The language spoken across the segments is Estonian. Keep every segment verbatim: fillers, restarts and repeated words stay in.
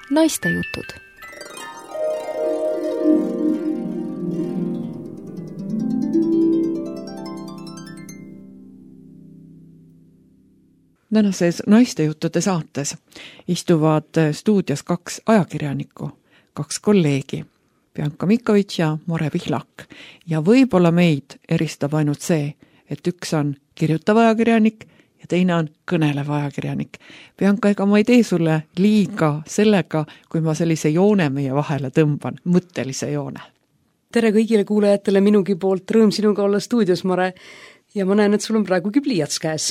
Naistejutud. Tänases Naistejuttude saates istuvad stuudios kaks ajakirjanikku, kaks kolleegi, Bianca Mikovitš ja More Pihlak. Ja võib-olla meid eristab ainult see, et üks on kirjutav ajakirjanik ja teine on kõnelev ajakirjanik. Bianca, ega ma ei tee sulle liiga sellega, kui ma sellise joone meie vahele tõmban, mõttelise joone. Tere kõigile kuulajatele minugi poolt, rõõm sinuga olla stuudios, Mare. Ja ma näen, et sul on praegugi pliiats käes.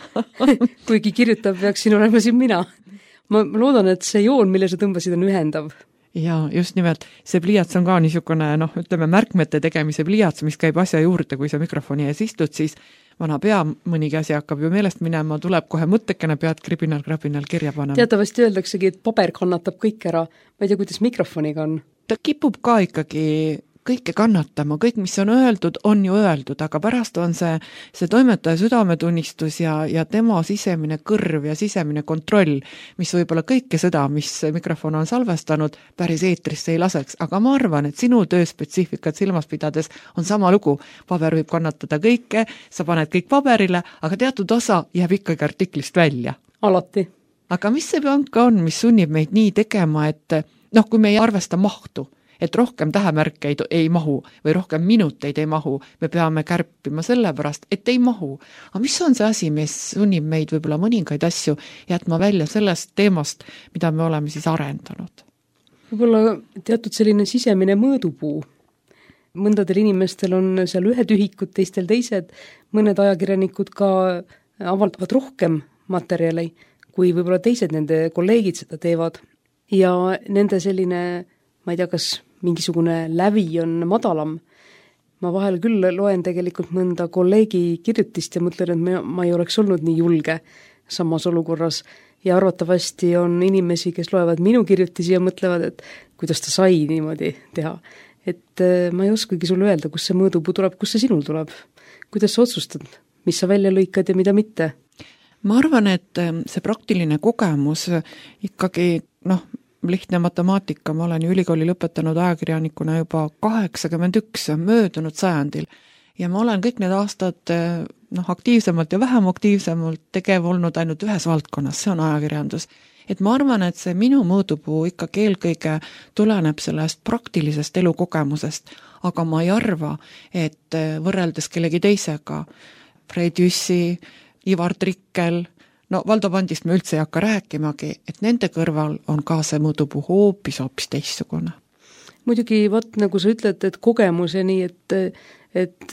Kuigi kirjutab peaks siin olema siin mina. Ma loodan, et see joon, mille sa tõmbasid, on ühendav. Ja just nimelt, see pliiats on ka niisugune, noh, ütleme, märkmete tegemise pliiats, mis käib asja juurde, kui sa mikrofoni ees istud, siis vana pea mõnigi asi hakkab ju meelest minema, tuleb kohe mõttekene, pead kribinal-krabinal kirja panema. Teatavasti öeldaksegi, et paber kannatab kõik ära. Ma ei tea, kuidas mikrofoniga on. Ta kipub ka ikkagi kõike kannatama, kõik, mis on öeldud, on ju öeldud, aga pärast on see, see toimetaja südametunnistus ja, ja tema sisemine kõrv ja sisemine kontroll, mis võib-olla kõike seda, mis mikrofon on salvestanud, päris eetrisse ei laseks. Aga ma arvan, et sinu tööspetsiifikat silmas pidades on sama lugu. Paber võib kannatada kõike, sa paned kõik paberile, aga teatud osa jääb ikkagi artiklist välja. Alati. Aga mis see Bianca on, mis sunnib meid nii tegema, et noh, kui me ei arvesta mahtu, et rohkem tähemärkeid ei mahu või rohkem minuteid ei mahu, me peame kärpima sellepärast, et ei mahu. Aga mis on see asi, mis sunnib meid võib-olla mõningaid asju jätma välja sellest teemast, mida me oleme siis arendanud? Võib-olla teatud selline sisemine mõõdupuu. Mõndadel inimestel on seal ühed ühikud, teistel teised, mõned ajakirjanikud ka avaldavad rohkem materjali, kui võib-olla teised nende kolleegid seda teevad. Ja nende selline, ma ei tea, kas mingisugune lävi on madalam. Ma vahel küll loen tegelikult mõnda kolleegi kirjutist ja mõtlen, et ma ei oleks olnud nii julge samas olukorras. Ja arvatavasti on inimesi, kes loevad minu kirjutisi ja mõtlevad, et kuidas ta sai niimoodi teha. Et ma ei oskagi sulle öelda, kus see mõõdupuu tuleb, kus see sinul tuleb. Kuidas sa otsustad, mis sa välja lõikad ja mida mitte? Ma arvan, et see praktiline kogemus ikkagi, noh, lihtne matemaatika, ma olen ju ülikooli lõpetanud ajakirjanikuna juba kaheksakümmend üks möödunud sajandil ja ma olen kõik need aastad noh, aktiivsemalt ja vähem aktiivsemalt tegev olnud ainult ühes valdkonnas, see on ajakirjandus. Et ma arvan, et see minu mõõdupuu ikkagi eelkõige tuleneb sellest praktilisest elukogemusest, aga ma ei arva, et võrreldes kellegi teisega, Fred Jüssi, Ivar Trikkel, no Valdo Pandist me üldse ei hakka rääkimagi, et nende kõrval on ka see mõõdupuu hoopis, hoopis teissugune. Muidugi, vaat nagu sa ütled, et kogemus ja nii, et, et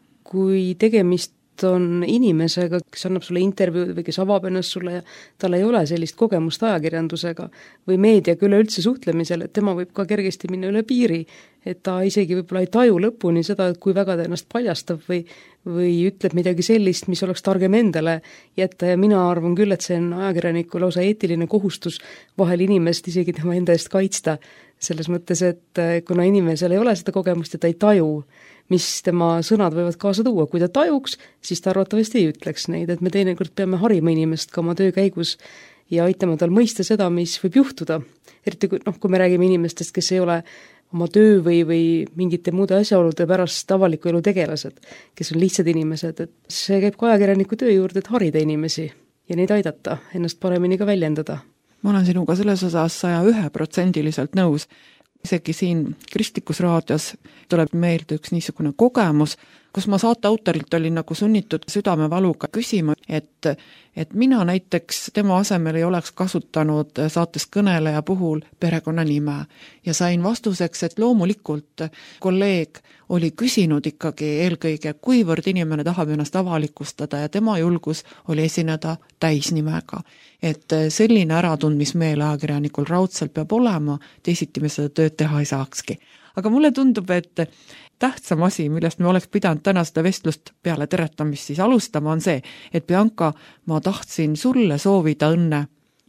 kui tegemist on inimesega, kes annab sulle intervjuud või kes avab ennast sulle ja tal ei ole sellist kogemust ajakirjandusega või meediaga üleüldse suhtlemisel, et tema võib ka kergesti minna üle piiri, et ta isegi võib-olla ei taju lõpuni seda, kui väga ta ennast paljastab või, või ütleb midagi sellist, mis oleks targem endale jätta ja mina arvan küll, et see on ajakirjaniku lausa eetiline kohustus vahel inimest isegi tema enda eest kaitsta. Selles mõttes, et kuna inimesel ei ole seda kogemust ja ta ei taju, mis tema sõnad võivad kaasa tuua. Kui ta tajuks, siis ta arvatavasti ei ütleks neid, et me teinekord peame harima inimest ka oma töö käigus ja aitama tal mõista seda, mis võib juhtuda. Eriti kui, noh, kui me räägime inimestest, kes ei ole oma töö või, või mingite muude asjaolude pärast avaliku elu tegelased, kes on lihtsad inimesed, et see käib ka ajakirjaniku töö juurde, et harida inimesi ja neid aidata, ennast paremini ka väljendada. Ma olen sinuga selles osas saja ühe protsendiliselt nõus. Isegi siin Kristlikus raadios tuleb meelde üks niisugune kogemus, kus ma saate autorilt olin nagu sunnitud südamevaluga küsima, et, et mina näiteks tema asemel ei oleks kasutanud saates kõneleja puhul perekonnanime. Ja sain vastuseks, et loomulikult kolleeg oli küsinud ikkagi eelkõige, kuivõrd inimene tahab ennast avalikustada ja tema julgus oli esineda täisnimega. Et selline äratundmismeel ajakirjanikul raudselt peab olema, teisiti me seda tööd teha ei saakski. Aga mulle tundub, et tähtsam asi, millest me oleks pidanud täna seda vestlust peale teretamist siis alustama, on see, et Bianca, ma tahtsin sulle soovida õnne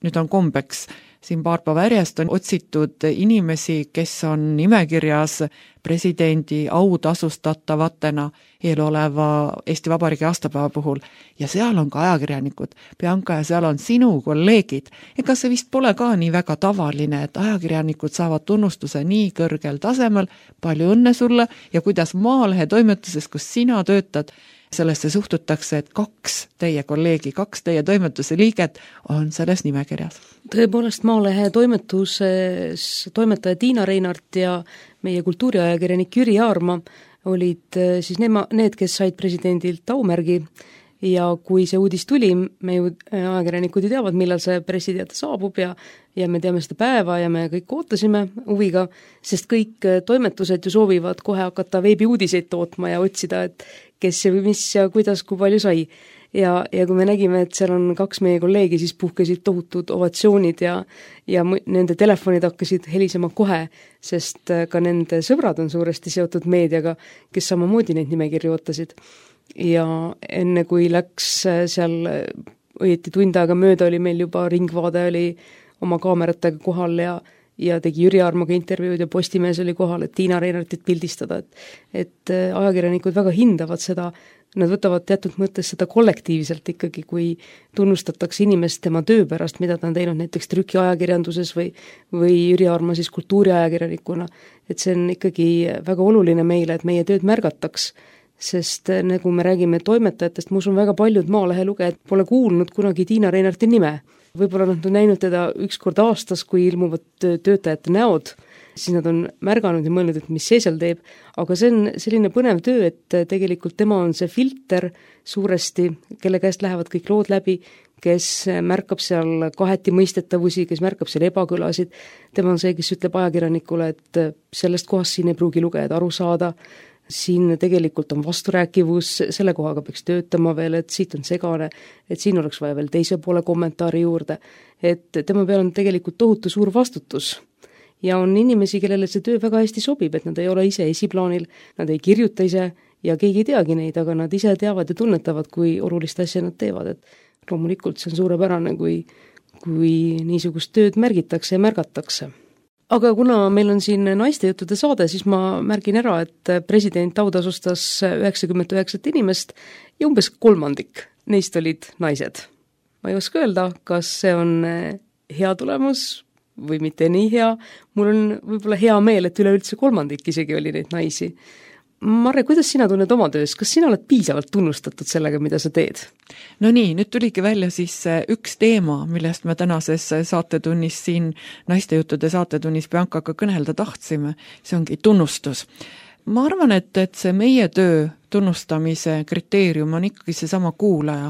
nüüd on kombeks. Siin paar päeva järjest on otsitud inimesi, kes on nimekirjas presidendi autasustatavatena eeloleva Eesti Vabariigi aastapäeva puhul. Ja seal on ka ajakirjanikud. Bianca, ja seal on sinu kolleegid. Ega see vist pole ka nii väga tavaline, et ajakirjanikud saavad tunnustuse nii kõrgel tasemel, palju õnne sulle, ja kuidas Maalehe toimetuses, kus sina töötad, sellesse suhtutakse, et kaks teie kolleegi, kaks teie toimetuse liiget on selles nimekirjas. Tõepoolest Maalehe toimetuses toimetaja Tiina Reinart ja meie kultuuriajakirjanik Jüri Aarma olid siis nema, need, kes said presidendilt aumärgi, ja kui see uudis tuli, me ju ajakirjanikud ju teavad, millal see pressiteade saabub ja, ja me teame seda päeva ja me kõik ootasime huviga, sest kõik toimetused ju soovivad kohe hakata veebiuudiseid tootma ja otsida, et kes ja mis ja kuidas, kui palju sai. Ja, ja kui me nägime, et seal on kaks meie kolleegi, siis puhkesid tohutud ovatsioonid ja, ja nende telefonid hakkasid helisema kohe, sest ka nende sõbrad on suuresti seotud meediaga, kes samamoodi neid nimekirju ootasid. Ja enne kui läks seal õieti tund aega mööda, oli meil juba ringvaade oli oma kaameratega kohal ja, ja tegi Jüri Aarmaga intervjuud ja Postimees oli kohal, et Tiina Reinartit pildistada, et, et ajakirjanikud väga hindavad seda, nad võtavad teatud mõttes seda kollektiivselt ikkagi, kui tunnustatakse inimest tema töö pärast, mida ta on teinud näiteks trükiajakirjanduses või, või Jüri Aarma siis kultuuriajakirjanikuna, et see on ikkagi väga oluline meile, et meie tööd märgataks, sest nagu me räägime toimetajatest, ma usun väga paljud Maalehe lugejad pole kuulnud kunagi Tiina Reinarti nime. Võib-olla nad on näinud teda üks kord aastas, kui ilmuvad töötajate näod, siis nad on märganud ja mõelnud, et mis see seal teeb, aga see on selline põnev töö, et tegelikult tema on see filter suuresti, kelle käest lähevad kõik lood läbi, kes märkab seal kaheti mõistetavusi, kes märkab seal ebakõlasid, tema on see, kes ütleb ajakirjanikule, et sellest kohast siin ei pruugi lugejad aru saada, siin tegelikult on vasturääkivus, selle kohaga peaks töötama veel, et siit on segane, et siin oleks vaja veel teise poole kommentaari juurde, et tema peal on tegelikult tohutu suur vastutus. Ja on inimesi, kellele see töö väga hästi sobib, et nad ei ole ise esiplaanil, nad ei kirjuta ise ja keegi ei teagi neid, aga nad ise teavad ja tunnetavad, kui olulist asja nad teevad, et loomulikult see on suurepärane, kui, kui niisugust tööd märgitakse ja märgatakse. Aga kuna meil on siin naistejuttude saade, siis ma märgin ära, et president autasustas üheksakümmend üheksa inimest ja umbes kolmandik neist olid naised. Ma ei oska öelda, kas see on hea tulemus või mitte nii hea. Mul on võib-olla hea meel, et üleüldse kolmandik isegi oli neid naisi. Marre, kuidas sina tunned oma töös? Kas sina oled piisavalt tunnustatud sellega, mida sa teed? No nii, nüüd tuligi välja siis üks teema, millest me tänases saatetunnis siin naistejuttude saatetunnis Biancaga kõnelda tahtsime. See ongi tunnustus. Ma arvan, et, et see meie töö tunnustamise kriteerium on ikkagi see sama kuulaja,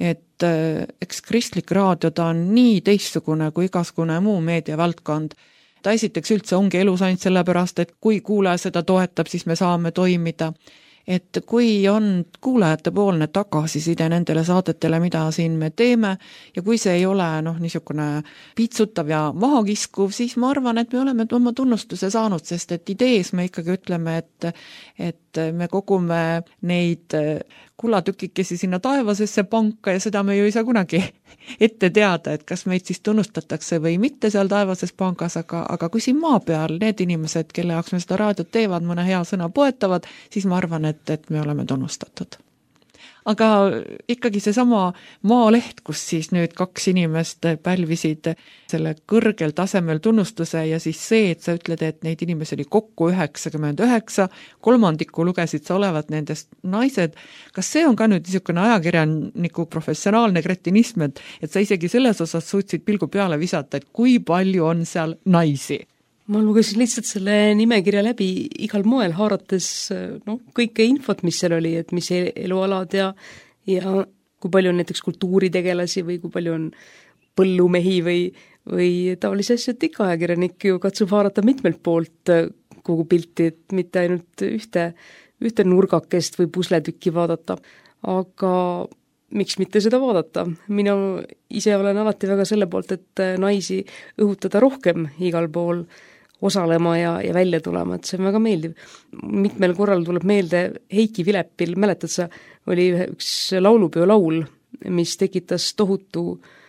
et eks kristlik raadio ta on nii teistsugune kui igasugune muu meediavaldkond. Ta esiteks üldse ongi elus ainult sellepärast, et kui kuulaja seda toetab, siis me saame toimida. Et kui on kuulajate poolne tagasiside nendele saadetele, mida siin me teeme, ja kui see ei ole noh, niisugune piitsutav ja mahakiskuv, siis ma arvan, et me oleme oma tunnustuse saanud, sest et idees me ikkagi ütleme, et, et me kogume neid kullatükikesi sinna taevasesse panka ja seda me ju ei saa kunagi ette teada, et kas meid siis tunnustatakse või mitte seal taevases pangas, aga, aga kui siin maa peal need inimesed, kelle jaoks me seda raadiot teevad, mõne hea sõna poetavad, siis ma arvan, et, et me oleme tunnustatud. Aga ikkagi seesama Maaleht, kus siis nüüd kaks inimest pälvisid selle kõrgel tasemel tunnustuse ja siis see, et sa ütled, et neid inimesi oli kokku üheksakümmend üheksa, kolmandiku lugesid sa olevat nendest naised. Kas see on ka nüüd niisugune ajakirjaniku professionaalne kretinism, et, et sa isegi selles osas suutsid pilgu peale visata, et kui palju on seal naisi? Ma lugesin lihtsalt selle nimekirja läbi igal moel, haarates no, kõike infot, mis seal oli, et mis elualad ja, ja kui palju on näiteks kultuuritegelasi või kui palju on põllumehi või, või tavalisi asju, et ikka ajakirjanik ju katsub haarata mitmelt poolt kogu pilti, et mitte ainult ühte, ühte nurgakest või pusletükki vaadata. Aga miks mitte seda vaadata? Mina ise olen alati väga selle poolt, et naisi õhutada rohkem igal pool osalema ja, ja välja tulema, et see on väga meeldiv. Mitmel korral tuleb meelde Heiki Vilepil, mäletad sa, oli üks laulupeo laul, mis tekitas tohutu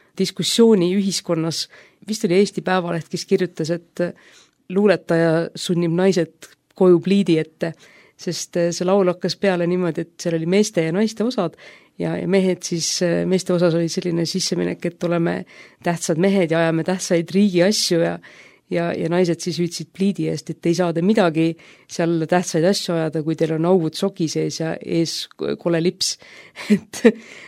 diskussiooni ühiskonnas, vist oli Eesti Päevaleht, kes kirjutas, et luuletaja sunnib naised koju pliidi ette, sest see laul hakkas peale niimoodi, et seal oli meeste ja naiste osad ja, ja mehed siis, meeste osas oli selline sisseminek, et oleme tähtsad mehed ja ajame tähtsaid riigi asju ja ja, ja naised siis hüüdsid pliidi eest, et ei saa te midagi seal tähtsaid asju ajada, kui teil on augud soki sees ja ees kole lips. et,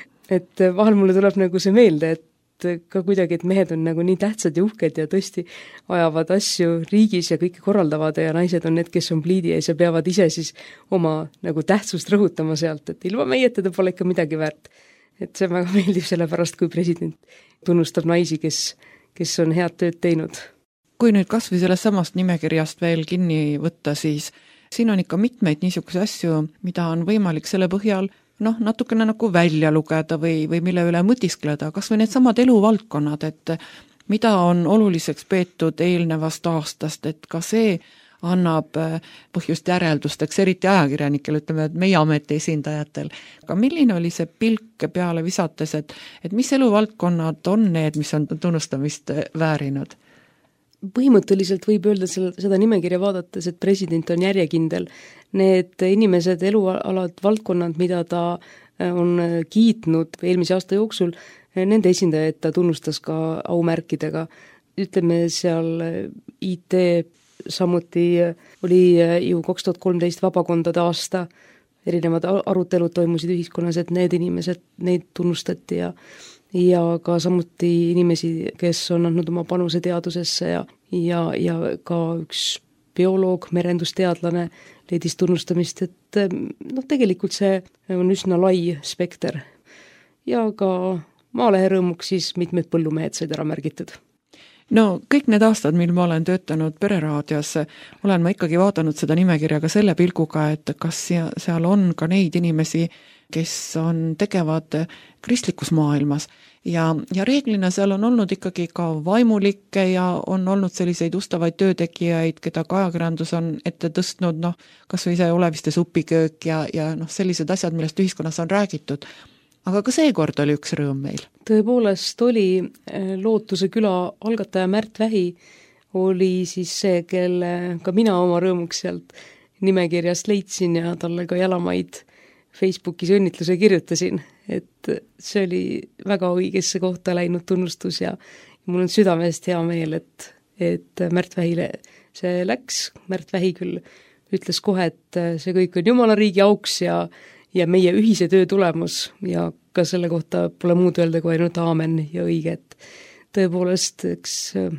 et vahel mulle tuleb nagu see meelde, et ka kuidagi, et mehed on nagu nii tähtsad ja uhked ja tõesti ajavad asju riigis ja kõike korraldavad ja naised on need, kes on pliidi ees ja peavad ise siis oma nagu tähtsust rõhutama sealt, et ilma meieta ta pole ikka midagi väärt. Et see väga meeldib sellepärast, kui president tunnustab naisi, kes, kes on head tööd teinud. Kui nüüd kas või sellest samast nimekirjast veel kinni võtta, siis siin on ikka mitmeid niisuguse asju, mida on võimalik selle põhjal noh, natukene nagu välja lugeda või, või mille üle mõtiskleda, kas või need samad eluvaldkonnad, et mida on oluliseks peetud eelnevast aastast, et ka see annab põhjust järeldusteks, eriti ajakirjanikel, ütleme, et meie ameti esindajatel. Aga milline oli see pilk peale visates, et, et mis eluvaldkonnad on need, mis on tunnustamist väärinud? Põhimõtteliselt võib öelda seda nimekirja vaadates, et president on järjekindel. Need inimesed, elualad, valdkonnad, mida ta on kiitnud eelmise aasta jooksul, nende esindajaid ta tunnustas ka aumärkidega. Ütleme seal I T, samuti oli ju kaks tuhat kolmteist vabakondade aasta, erinevad arutelud toimusid ühiskonnas, et need inimesed, neid tunnustati ja ja ka samuti inimesi, kes on andnud oma panuse teadusesse ja, ja, ja ka üks bioloog, merendusteadlane leidis tunnustamist, et noh, tegelikult see on üsna lai spekter. Ja ka Maalehe rõõmuks siis mitmed põllumehed said ära märgitud. No kõik need aastad, mil ma olen töötanud Pereraadios, olen ma ikkagi vaadanud seda nimekirja ka selle pilguga, et kas seal on ka neid inimesi, kes on tegevad kristlikus maailmas ja, ja reeglina seal on olnud ikkagi ka vaimulikke ja on olnud selliseid ustavaid töötegijaid, keda ka ajakirjandus on ette tõstnud, noh, kas või see Oleviste supiköök ja, ja noh, sellised asjad, millest ühiskonnas on räägitud. Aga ka seekord oli üks rõõm meil. Tõepoolest oli Lootuse küla algataja Märt Vähi oli siis see, kelle ka mina oma rõõmuks sealt nimekirjast leidsin ja talle ka jalamaid Facebookis õnnitluse kirjutasin, et see oli väga õigesse kohta läinud tunnustus ja mul on südamest hea meel, et, et Märt Vähile see läks. Märt Vähi küll ütles kohe, et see kõik on Jumala riigi auks ja, ja meie ühise töö tulemus ja ka selle kohta pole muud öelda kui ainult aamen ja õige, et tõepoolest, eks,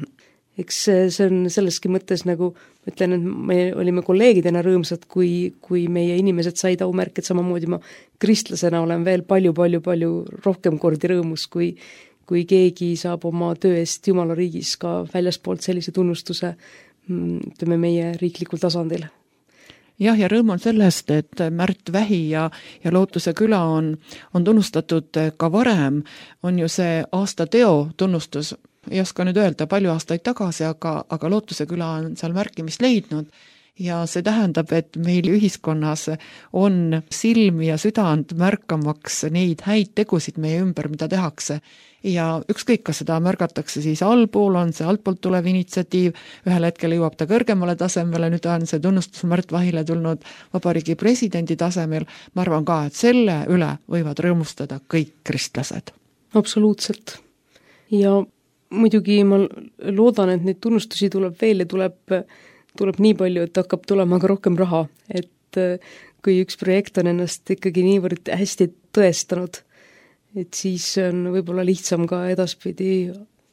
eks see on selleski mõttes nagu ütlen, et me olime kolleegidena rõõmsad, kui, kui meie inimesed said aumärked, samamoodi ma kristlasena olen veel palju-palju-palju rohkem kordi rõõmus, kui, kui keegi saab oma töö eest Jumala riigis ka väljaspoolt sellise tunnustuse, ütleme meie riiklikul tasandil. Jah, ja rõõm on sellest, et Märt Vähi ja, ja Lootuse küla on, on tunnustatud ka varem, on ju see aastateo tunnustus, ei oska nüüd öelda palju aastaid tagasi, aga, aga Lootuse küla on seal märkimist leidnud ja see tähendab, et meil ühiskonnas on silm ja südant märkamaks neid häid tegusid meie ümber, mida tehakse. Ja ükskõik, kas seda märgatakse siis allpool, on see altpoolt tulev initsiatiiv, ühel hetkel jõuab ta kõrgemale tasemele, nüüd on see tunnustus Märt Vähile tulnud vabariigi presidendi tasemel. Ma arvan ka, et selle üle võivad rõõmustada kõik kristlased. Absoluutselt. Ja muidugi ma loodan, et neid tunnustusi tuleb veel ja tuleb, tuleb nii palju, et hakkab tulema ka rohkem raha, et kui üks projekt on ennast ikkagi niivõrd hästi tõestanud, et siis on võib-olla lihtsam ka edaspidi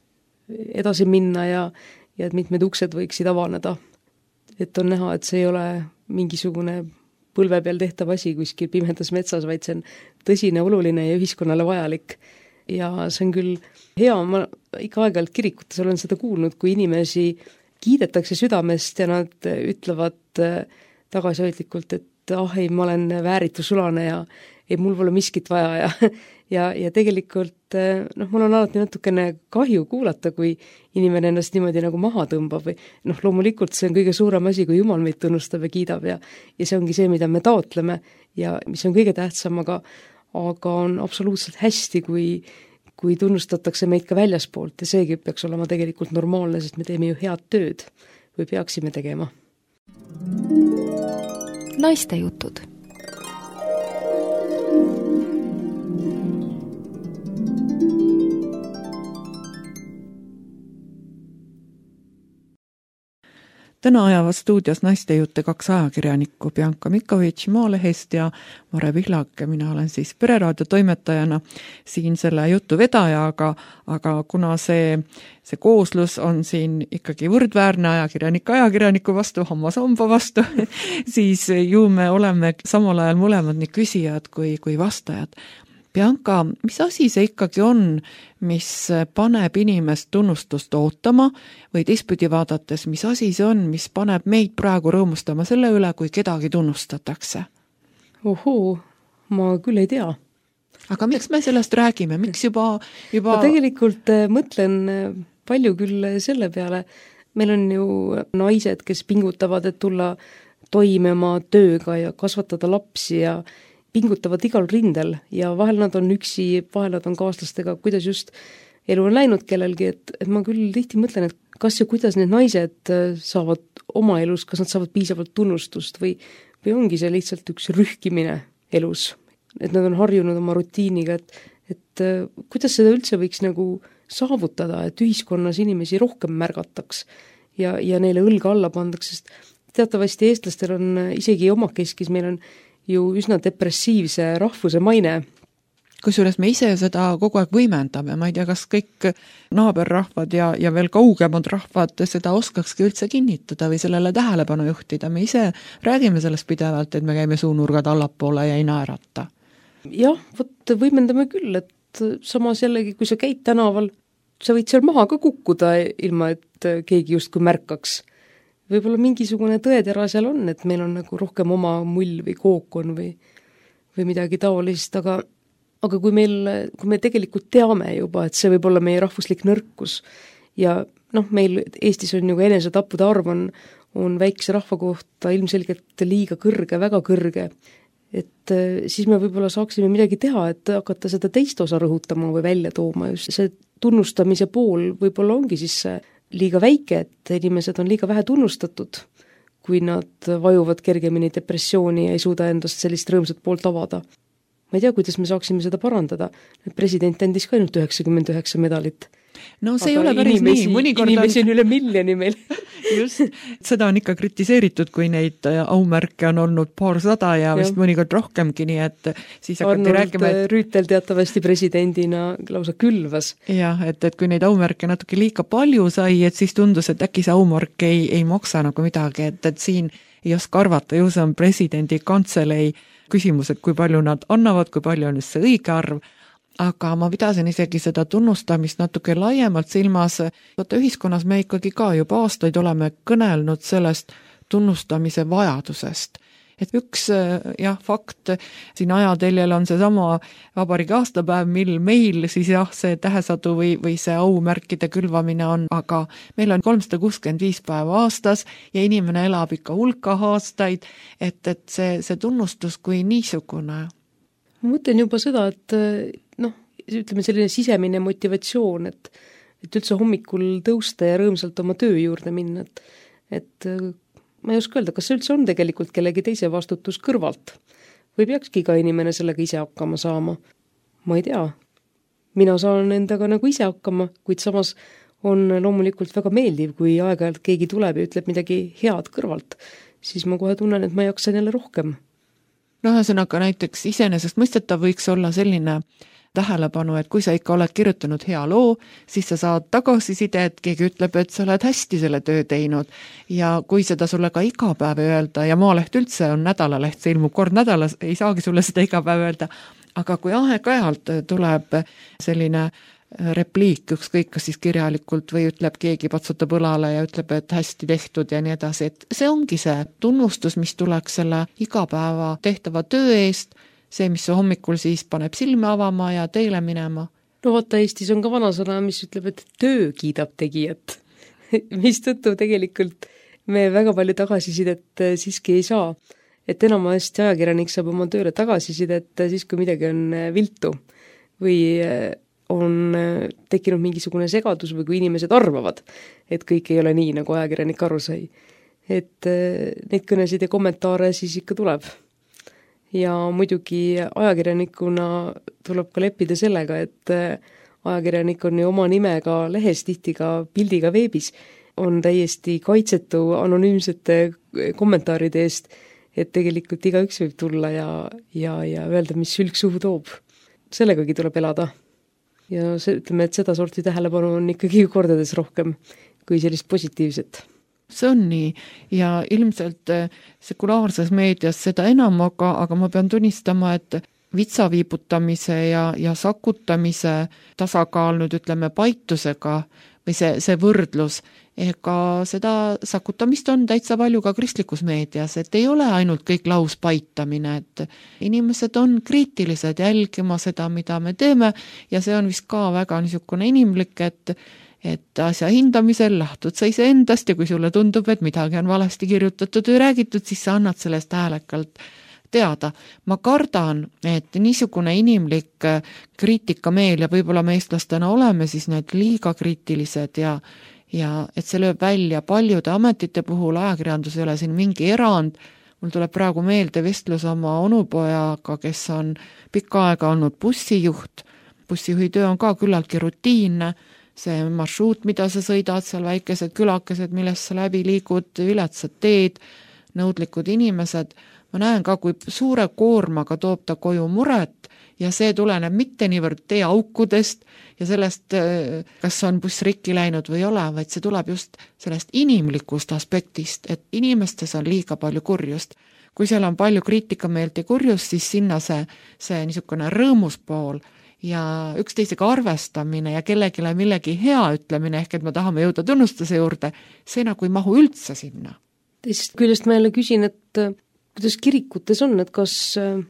edasi minna ja, ja et mitmed uksed võiksid avaneda. Et on näha, et see ei ole mingisugune põlve peal tehtav asi kuskil pimedas metsas, vaid see on tõsine, oluline ja ühiskonnale vajalik. Ja see on küll hea, ma ikka aeg-ajalt kirikutes olen seda kuulnud, kui inimesi kiidetakse südamest ja nad ütlevad tagasihoidlikult, et ah ei, ma olen vääritu sulane ja ei, mul pole miskit vaja ja, ja, ja tegelikult noh, mul on alati natukene kahju kuulata, kui inimene ennast niimoodi nagu maha tõmbab või noh, loomulikult see on kõige suurem asi, kui Jumal meid tunnustab ja kiidab ja, ja see ongi see, mida me taotleme ja mis on kõige tähtsam, aga aga on absoluutselt hästi, kui, kui tunnustatakse meid ka väljaspoolt ja seegi peaks olema tegelikult normaalne, sest me teeme ju head tööd või peaksime tegema. Naiste jutud. Täna ajavad stuudios naiste jutte kaks ajakirjanikku, Bianca Mikovitš Maalehest ja Mare Pihlak. Mina olen siis Pereraadio toimetajana siin selle jutu vedaja, aga, aga kuna see, see kooslus on siin ikkagi võrdväärne ajakirjanik ajakirjaniku vastu, hammas hamba vastu, siis ju me oleme samal ajal mõlemad nii küsijad kui, kui vastajad. Bianca, mis asi see ikkagi on, mis paneb inimest tunnustust ootama või teistpidi vaadates, mis asi see on, mis paneb meid praegu rõõmustama selle üle, kui kedagi tunnustatakse? Ohoo, ma küll ei tea. Aga miks me sellest räägime? Miks juba... juba... Ma tegelikult mõtlen palju küll selle peale, meil on ju naised, kes pingutavad, et tulla toime oma tööga ja kasvatada lapsi ja pingutavad igal rindel ja vahel nad on üksi, vahel nad on kaaslastega, kuidas just elu on läinud kellelgi, et, et ma küll tihti mõtlen, et kas ja kuidas need naised saavad oma elus, kas nad saavad piisavalt tunnustust või, või ongi see lihtsalt üks rühkimine elus, et nad on harjunud oma rutiiniga, et, et kuidas seda üldse võiks nagu saavutada, et ühiskonnas inimesi rohkem märgataks ja, ja neile õlga alla pandaks, sest teatavasti eestlastel on isegi omakeskis, meil on ju üsna depressiivse rahvuse maine. Kusjuures me ise seda kogu aeg võimendame, ma ei tea, kas kõik naaberrahvad ja, ja veel kaugemad rahvad seda oskakski üldse kinnitada või sellele tähelepanu juhtida. Me ise räägime sellest pidevalt, et me käime suunurgad allapoole ja ei naerata. Jah, võt võimendame küll, et samas jällegi, kui sa käid tänaval, sa võid seal maha ka kukkuda ilma, et keegi justkui märkaks. Võib-olla mingisugune tõetera seal on, et meil on nagu rohkem oma mull või kookon või, või midagi taolist, aga, aga kui, meil, kui me tegelikult teame juba, et see võib olla meie rahvuslik nõrkus ja noh, meil Eestis on ju ka enesetappude arv on, on väikse rahva kohta ilmselgelt liiga kõrge, väga kõrge, et siis me võib-olla saaksime midagi teha, et hakata seda teist osa rõhutama või välja tooma, just see tunnustamise pool võib-olla ongi siis see liiga väike, et inimesed on liiga vähe tunnustatud, kui nad vajuvad kergemini depressiooni ja ei suuda endast sellist rõõmsat poolt avada. Ma ei tea, kuidas me saaksime seda parandada. President endis ka ainult üheksakümmend üheksa medalit. No see aga ei ole päris inimesi, nii. Mõnikord inimesi on üle miljoni meil. Just, seda on ikka kritiseeritud, kui neid aumärke on olnud paarsada ja, ja vist mõnikord rohkemgi, nii et siis hakati Arnold rääkima, et... Rüütel teatavasti presidendina lausa külvas. Jah, et, et kui neid aumärke natuke liiga palju sai, et siis tundus, et äkki see aumärk ei, ei maksa nagu midagi, et, et siin ei oska arvata, ju see on presidendi kantselei küsimus, et kui palju nad annavad, kui palju on just see õige arv, aga ma pidasin isegi seda tunnustamist natuke laiemalt silmas, vaata ühiskonnas me ikkagi ka juba aastaid oleme kõnelnud sellest tunnustamise vajadusest. Et üks jah, fakt, siin ajateljel on see sama vabariigi aastapäev, mil meil siis jah, see tähesadu või, või see aumärkide külvamine on, aga meil on kolmsada kuuskümmend viis päeva aastas ja inimene elab ikka hulka aastaid, et, et see, see tunnustus kui niisugune. Ma mõtlen juba seda, et noh, ütleme selline sisemine motivatsioon, et, et üldse hommikul tõusta ja rõõmsalt oma töö juurde minna, et, et ma ei oska öelda, kas see üldse on tegelikult kellegi teise vastutus kõrvalt või peakski ka inimene sellega ise hakkama saama. Ma ei tea. Mina saan endaga nagu ise hakkama, kuid samas on loomulikult väga meeldiv, kui aeg-ajalt keegi tuleb ja ütleb midagi head kõrvalt, siis ma kohe tunnen, et ma jaksan jälle rohkem. No ühesõnaga näiteks iseenesest mõistetav võiks olla selline tähelepanu, et kui sa ikka oled kirjutanud hea loo, siis sa saad tagasiside, et keegi ütleb, et sa oled hästi selle töö teinud ja kui seda sulle ka iga päev öelda ja Maaleht üldse on nädalaleht, see ilmub kord nädalas, ei saagi sulle seda iga päev öelda, aga kui aeg-ajalt tuleb selline repliik, ükskõik kas siis kirjalikult või ütleb keegi, patsutab õlale ja ütleb, et hästi tehtud ja nii edasi, et see ongi see tunnustus, mis tuleks selle igapäeva tehtava töö eest, see, mis see hommikul siis paneb silme avama ja teile minema. No vaata, Eestis on ka vanasõna, mis ütleb, et töö kiidab tegijat, mis tõttu tegelikult me väga palju tagasisidet siiski ei saa, et enamasti ajakirjanik saab oma tööle tagasisidet siis, kui midagi on viltu või on tekkinud mingisugune segadus või kui inimesed arvavad, et kõik ei ole nii, nagu ajakirjanik aru sai. Et neid kõnesid ja kommentaare siis ikka tuleb. Ja muidugi ajakirjanikuna tuleb ka leppida sellega, et ajakirjanik on ju oma nimega lehes, tihti ka pildiga veebis, on täiesti kaitsetu anonüümsete kommentaaride eest, et tegelikult igaüks võib tulla ja, ja, ja öelda, mis sülg suhu toob. Sellegagi tuleb elada. Ja see, ütleme, et seda sorti tähelepanu on ikkagi kordades rohkem kui sellist positiivset. See on nii ja ilmselt sekulaarses meedias seda enam, aga, aga ma pean tunnistama, et vitsaviibutamise ja, ja sakutamise tasakaal nüüd ütleme paitusega või see, see võrdlus, ega seda sakutamist on täitsa palju ka kristlikus meedias, et ei ole ainult kõik lauspaitamine, et inimesed on kriitilised jälgima seda, mida me teeme ja see on vist ka väga niisugune inimlik, et et asja hindamisel lähtud sa ise endast ja kui sulle tundub, et midagi on valesti kirjutatud või räägitud, siis sa annad sellest häälekalt teada. Ma kardan, et niisugune inimlik kriitikameel ja võib-olla me eestlastena oleme siis need liiga kriitilised ja ja et see lööb välja paljude ametite puhul, ajakirjandus ei ole siin mingi erand. Mul tuleb praegu meelde vestlus oma onupojaga, kes on pikka aega olnud bussijuht. Bussijuhi töö on ka küllaltki rutiinne. See marsruut, mida sa sõidad, seal väikesed külakesed, millest sa läbi liigud, viletsad teed, nõudlikud inimesed. Ma näen ka, kui suure koormaga toob ta koju muret ja see tuleneb mitte niivõrd tee aukudest ja sellest, kas on buss rikki läinud või ei ole, vaid see tuleb just sellest inimlikust aspektist, et inimestes on liiga palju kurjust. Kui seal on palju kriitikameelt ja kurjust, siis sinna see, see niisugune rõõmus pool ja üksteisega arvestamine ja kellegile millegi hea ütlemine, ehk et me tahame jõuda tunnustuse juurde, see nagu ei mahu üldse sinna. Teisest küljest ma jälle küsin, et kuidas kirikutes on, et kas,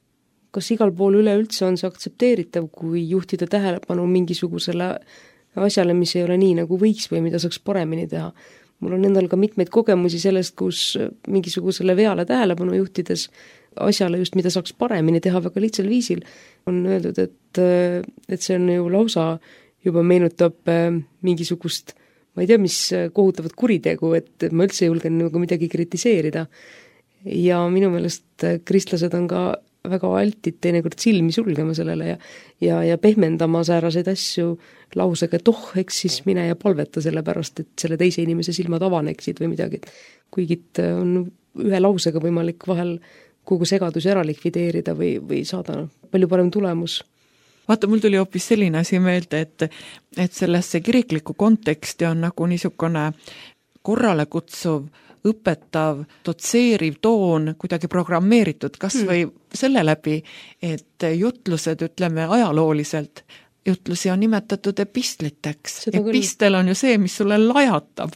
kas igal pool üleüldse on see aktsepteeritav, kui juhtida tähelepanu mingisugusele asjale, mis ei ole nii, nagu võiks või mida saaks paremini teha. Mul on endal ka mitmeid kogemusi sellest, kus mingisugusele veale tähelepanu juhtides asjale just, mida saaks paremini teha väga lihtsal viisil, on öeldud, et, et see on ju lausa juba meenutab mingisugust, ma ei tea, mis kohutavat kuritegu, et ma üldse julgen nagu midagi kritiseerida. Ja minu meelest kristlased on ka väga altid teinekord silmi sulgema sellele ja, ja, ja pehmendama sääraseid asju lausega, et oh, eks siis mine ja palveta selle pärast, et selle teise inimese silmad avaneksid või midagi. Kuigit on ühe lausega võimalik vahel kogu segadus ära likvideerida või, või saada palju parem tulemus. Vaata, mul tuli hoopis selline asi meelde, et, et sellesse kiriklikku konteksti on nagu niisugune korrale kutsuv, õpetav, dotseeriv toon kuidagi programmeeritud, kas või hmm. selle läbi, et jutlused, ütleme ajalooliselt, jutlusi on nimetatud epistliteks. Epistel on ju see, mis sulle lajatab.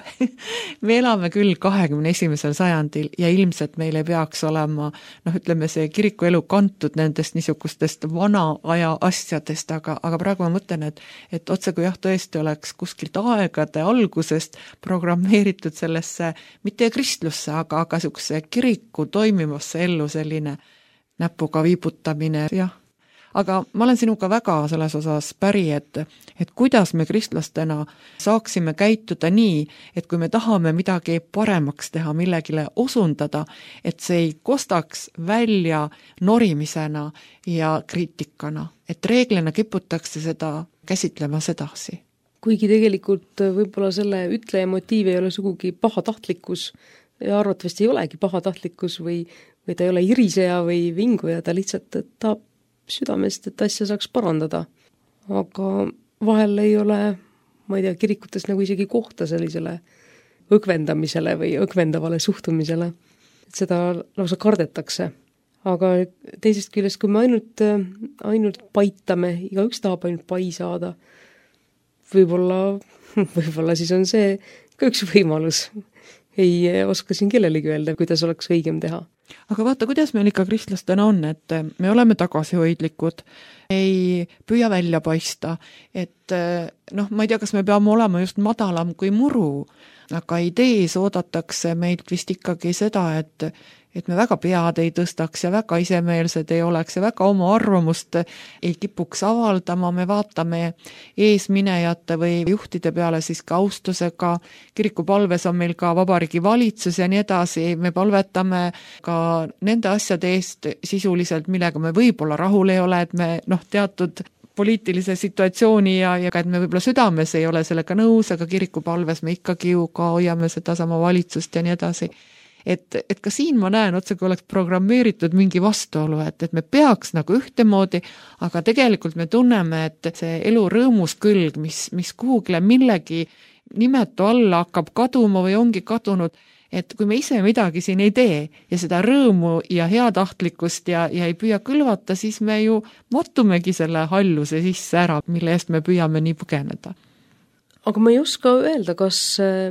Me elame küll kahekümne esimesel sajandil ja ilmselt meil ei peaks olema, noh ütleme see kirikuelu kantud nendest niisugustest vana aja asjadest, aga, aga praegu ma mõtlen, et, et otse kui jah tõesti oleks kuskilt aegade algusest programmeeritud sellesse, mitte kristlusse, aga, aga niisuguse kiriku toimivasse ellu selline näpuga viibutamine, jah. Aga ma olen sinuga väga selles osas päri, et, et kuidas me kristlastena saaksime käituda nii, et kui me tahame midagi paremaks teha, millegile osundada, et see ei kostaks välja norimisena ja kriitikana, et reeglina kiputakse seda käsitlema sedasi. Kuigi tegelikult võib-olla selle ütleja motiiv ei ole sugugi pahatahtlikkus ja arvatavasti ei olegi pahatahtlikkus või, või ta ei ole iriseja või vinguja, ta lihtsalt tahab südamest, et asja saaks parandada. Aga vahel ei ole, ma ei tea, kirikutes nagu isegi kohta sellisele õgvendamisele või õgvendavale suhtumisele. Et seda lausa kardetakse. Aga teisest küljest, kui me ainult, ainult paitame, igaüks tahab ainult pai saada, võib-olla, võib-olla siis on see ka üks võimalus. Ei oska siin kellelegi öelda, kuidas oleks õigem teha. Aga vaata, kuidas meil ikka kristlastena on, et me oleme tagasihoidlikud, ei püüa välja paista, et noh, ma ei tea, kas me peame olema just madalam kui muru, aga idees oodatakse meilt vist ikkagi seda, et, et me väga pead ei tõstaks ja väga isemeelsed ei oleks ja väga oma arvamust ei kipuks avaldama, me vaatame eesminejate või juhtide peale siis ka austusega, kirikupalves on meil ka vabariigi valitsus ja nii edasi, me palvetame ka nende asjade eest sisuliselt, millega me võib-olla rahul ei ole, et me noh, teatud poliitilise situatsiooni ja, ja et me võib-olla südames ei ole sellega nõus, aga kirikupalves me ikkagi ju ka hoiame seda sama valitsust ja nii edasi. Et, et ka siin ma näen otse, kui oleks programmeeritud mingi vastuolu, et, et me peaks nagu ühtemoodi, aga tegelikult me tunneme, et see elu rõõmus külg, mis, mis kuhugile millegi nimetu alla hakkab kaduma või ongi kadunud, et kui me ise midagi siin ei tee ja seda rõõmu ja heatahtlikkust ja, ja ei püüa kõlvata, siis me ju mattumegi selle halluse sisse ära, mille eest me püüame nii põgeneda. Aga ma ei oska öelda, kas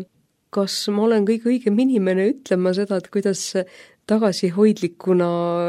kas ma olen kõige õigem inimene ütlema seda, et kuidas tagasihoidlikuna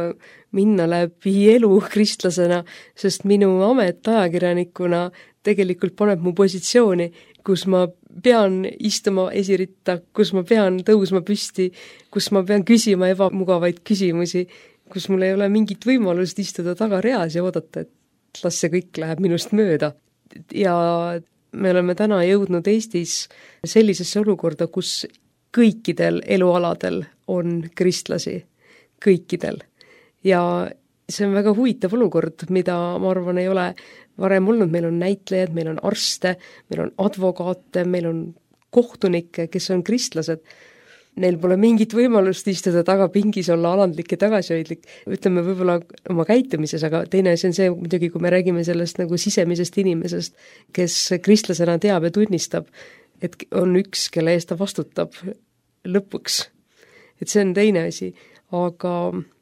minna läbi elu kristlasena, sest minu amet ajakirjanikuna tegelikult paneb mu positsiooni, kus ma pean istuma esiritta, kus ma pean tõusma püsti, kus ma pean küsima ebamugavaid küsimusi, kus mul ei ole mingit võimalust istuda tagareas ja oodata, et las see kõik läheb minust mööda. Ja me oleme täna jõudnud Eestis sellisesse olukorda, kus kõikidel elualadel on kristlasi, kõikidel. Ja see on väga huvitav olukord, mida ma arvan ei ole varem olnud, meil on näitlejad, meil on arste, meil on advokaate, meil on kohtunikke, kes on kristlased. Neil pole mingit võimalust istuda tagapingis, olla alandlik ja tagasihoidlik, ütleme võib-olla oma käitumises, aga teine asi on see, muidugi kui me räägime sellest nagu sisemisest inimesest, kes kristlasena teab ja tunnistab, et on üks, kelle eest ta vastutab lõpuks. Et see on teine asi, aga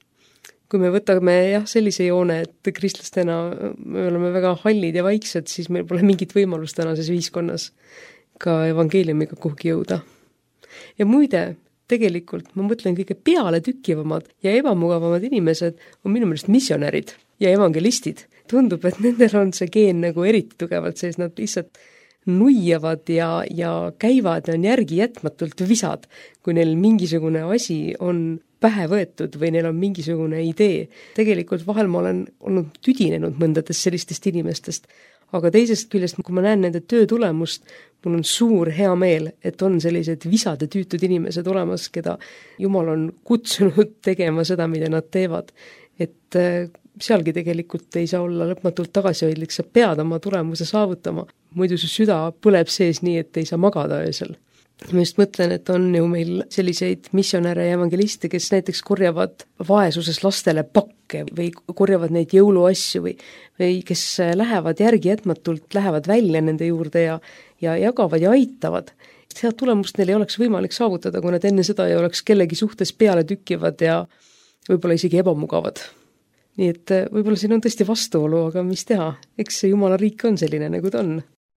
kui me võtame jah, sellise joone, et kristlastena me oleme väga hallid ja vaiksed, siis meil pole mingit võimalust tänases ühiskonnas ka evangeeliumiga kuhugi jõuda. Ja muide, tegelikult ma mõtlen kõige peale tükkivamad ja ebamugavamad inimesed on minu meelest missionärid ja evangelistid. Tundub, et nendel on see geen nagu eriti tugevalt sees, nad lihtsalt nuiavad ja, ja käivad ja on järgi jätmatult visad, kui neil mingisugune asi on pähe võetud või neil on mingisugune idee. Tegelikult vahel ma olen olnud tüdinenud mõndadest sellistest inimestest, aga teisest küljest, kui ma näen nende töö tulemust, mul on suur hea meel, et on sellised visad ja tüütud inimesed olemas, keda Jumal on kutsunud tegema seda, mida nad teevad. Et sealgi tegelikult ei saa olla lõpmatult tagasihoidlik, sa pead oma tulemuse saavutama. Muidu su süda põleb sees nii, et ei saa magada öösel. Ma just mõtlen, et on ju meil selliseid missionäre ja evangeliste, kes näiteks korjavad vaesuses lastele pakke või korjavad neid jõuluasju või, või kes lähevad järgi jätmatult, lähevad välja nende juurde ja, ja jagavad ja aitavad. Seda tulemust neil ei oleks võimalik saavutada, kui nad enne seda ei oleks kellegi suhtes peale tükkivad ja võib-olla isegi ebamugavad. Nii et võib-olla siin on tõesti vastuolu, aga mis teha? Eks see Jumala riik on selline, nagu ta on.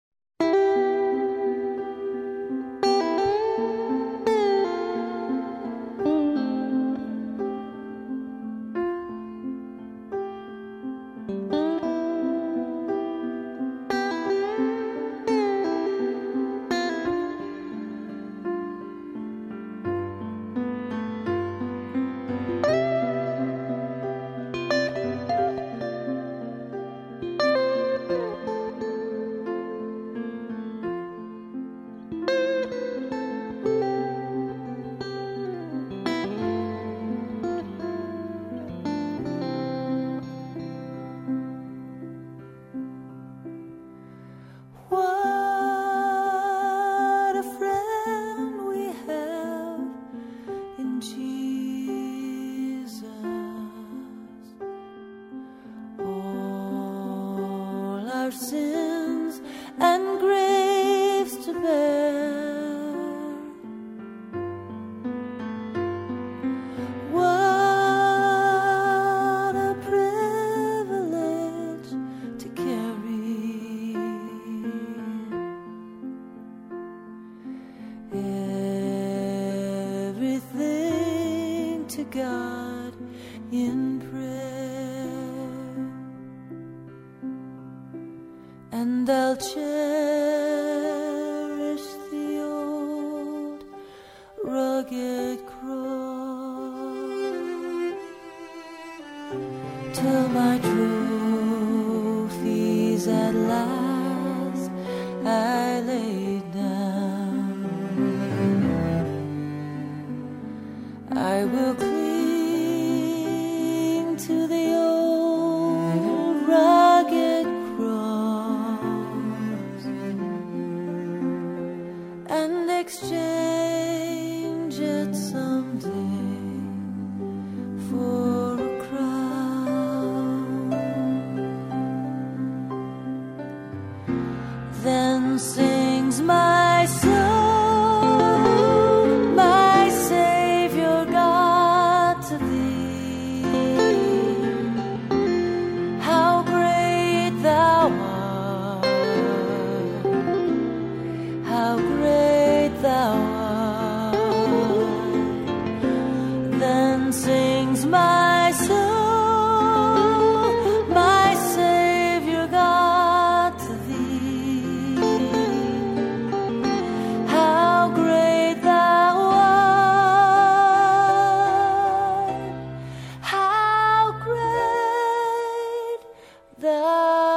And I'll cherish the old rugged cross. exchange it someday for a crown. Then sings my soul, my Savior God, to thee. How great thou art, how great thou art. Then sings my soul, my Savior God, to thee. How great thou art, how great thou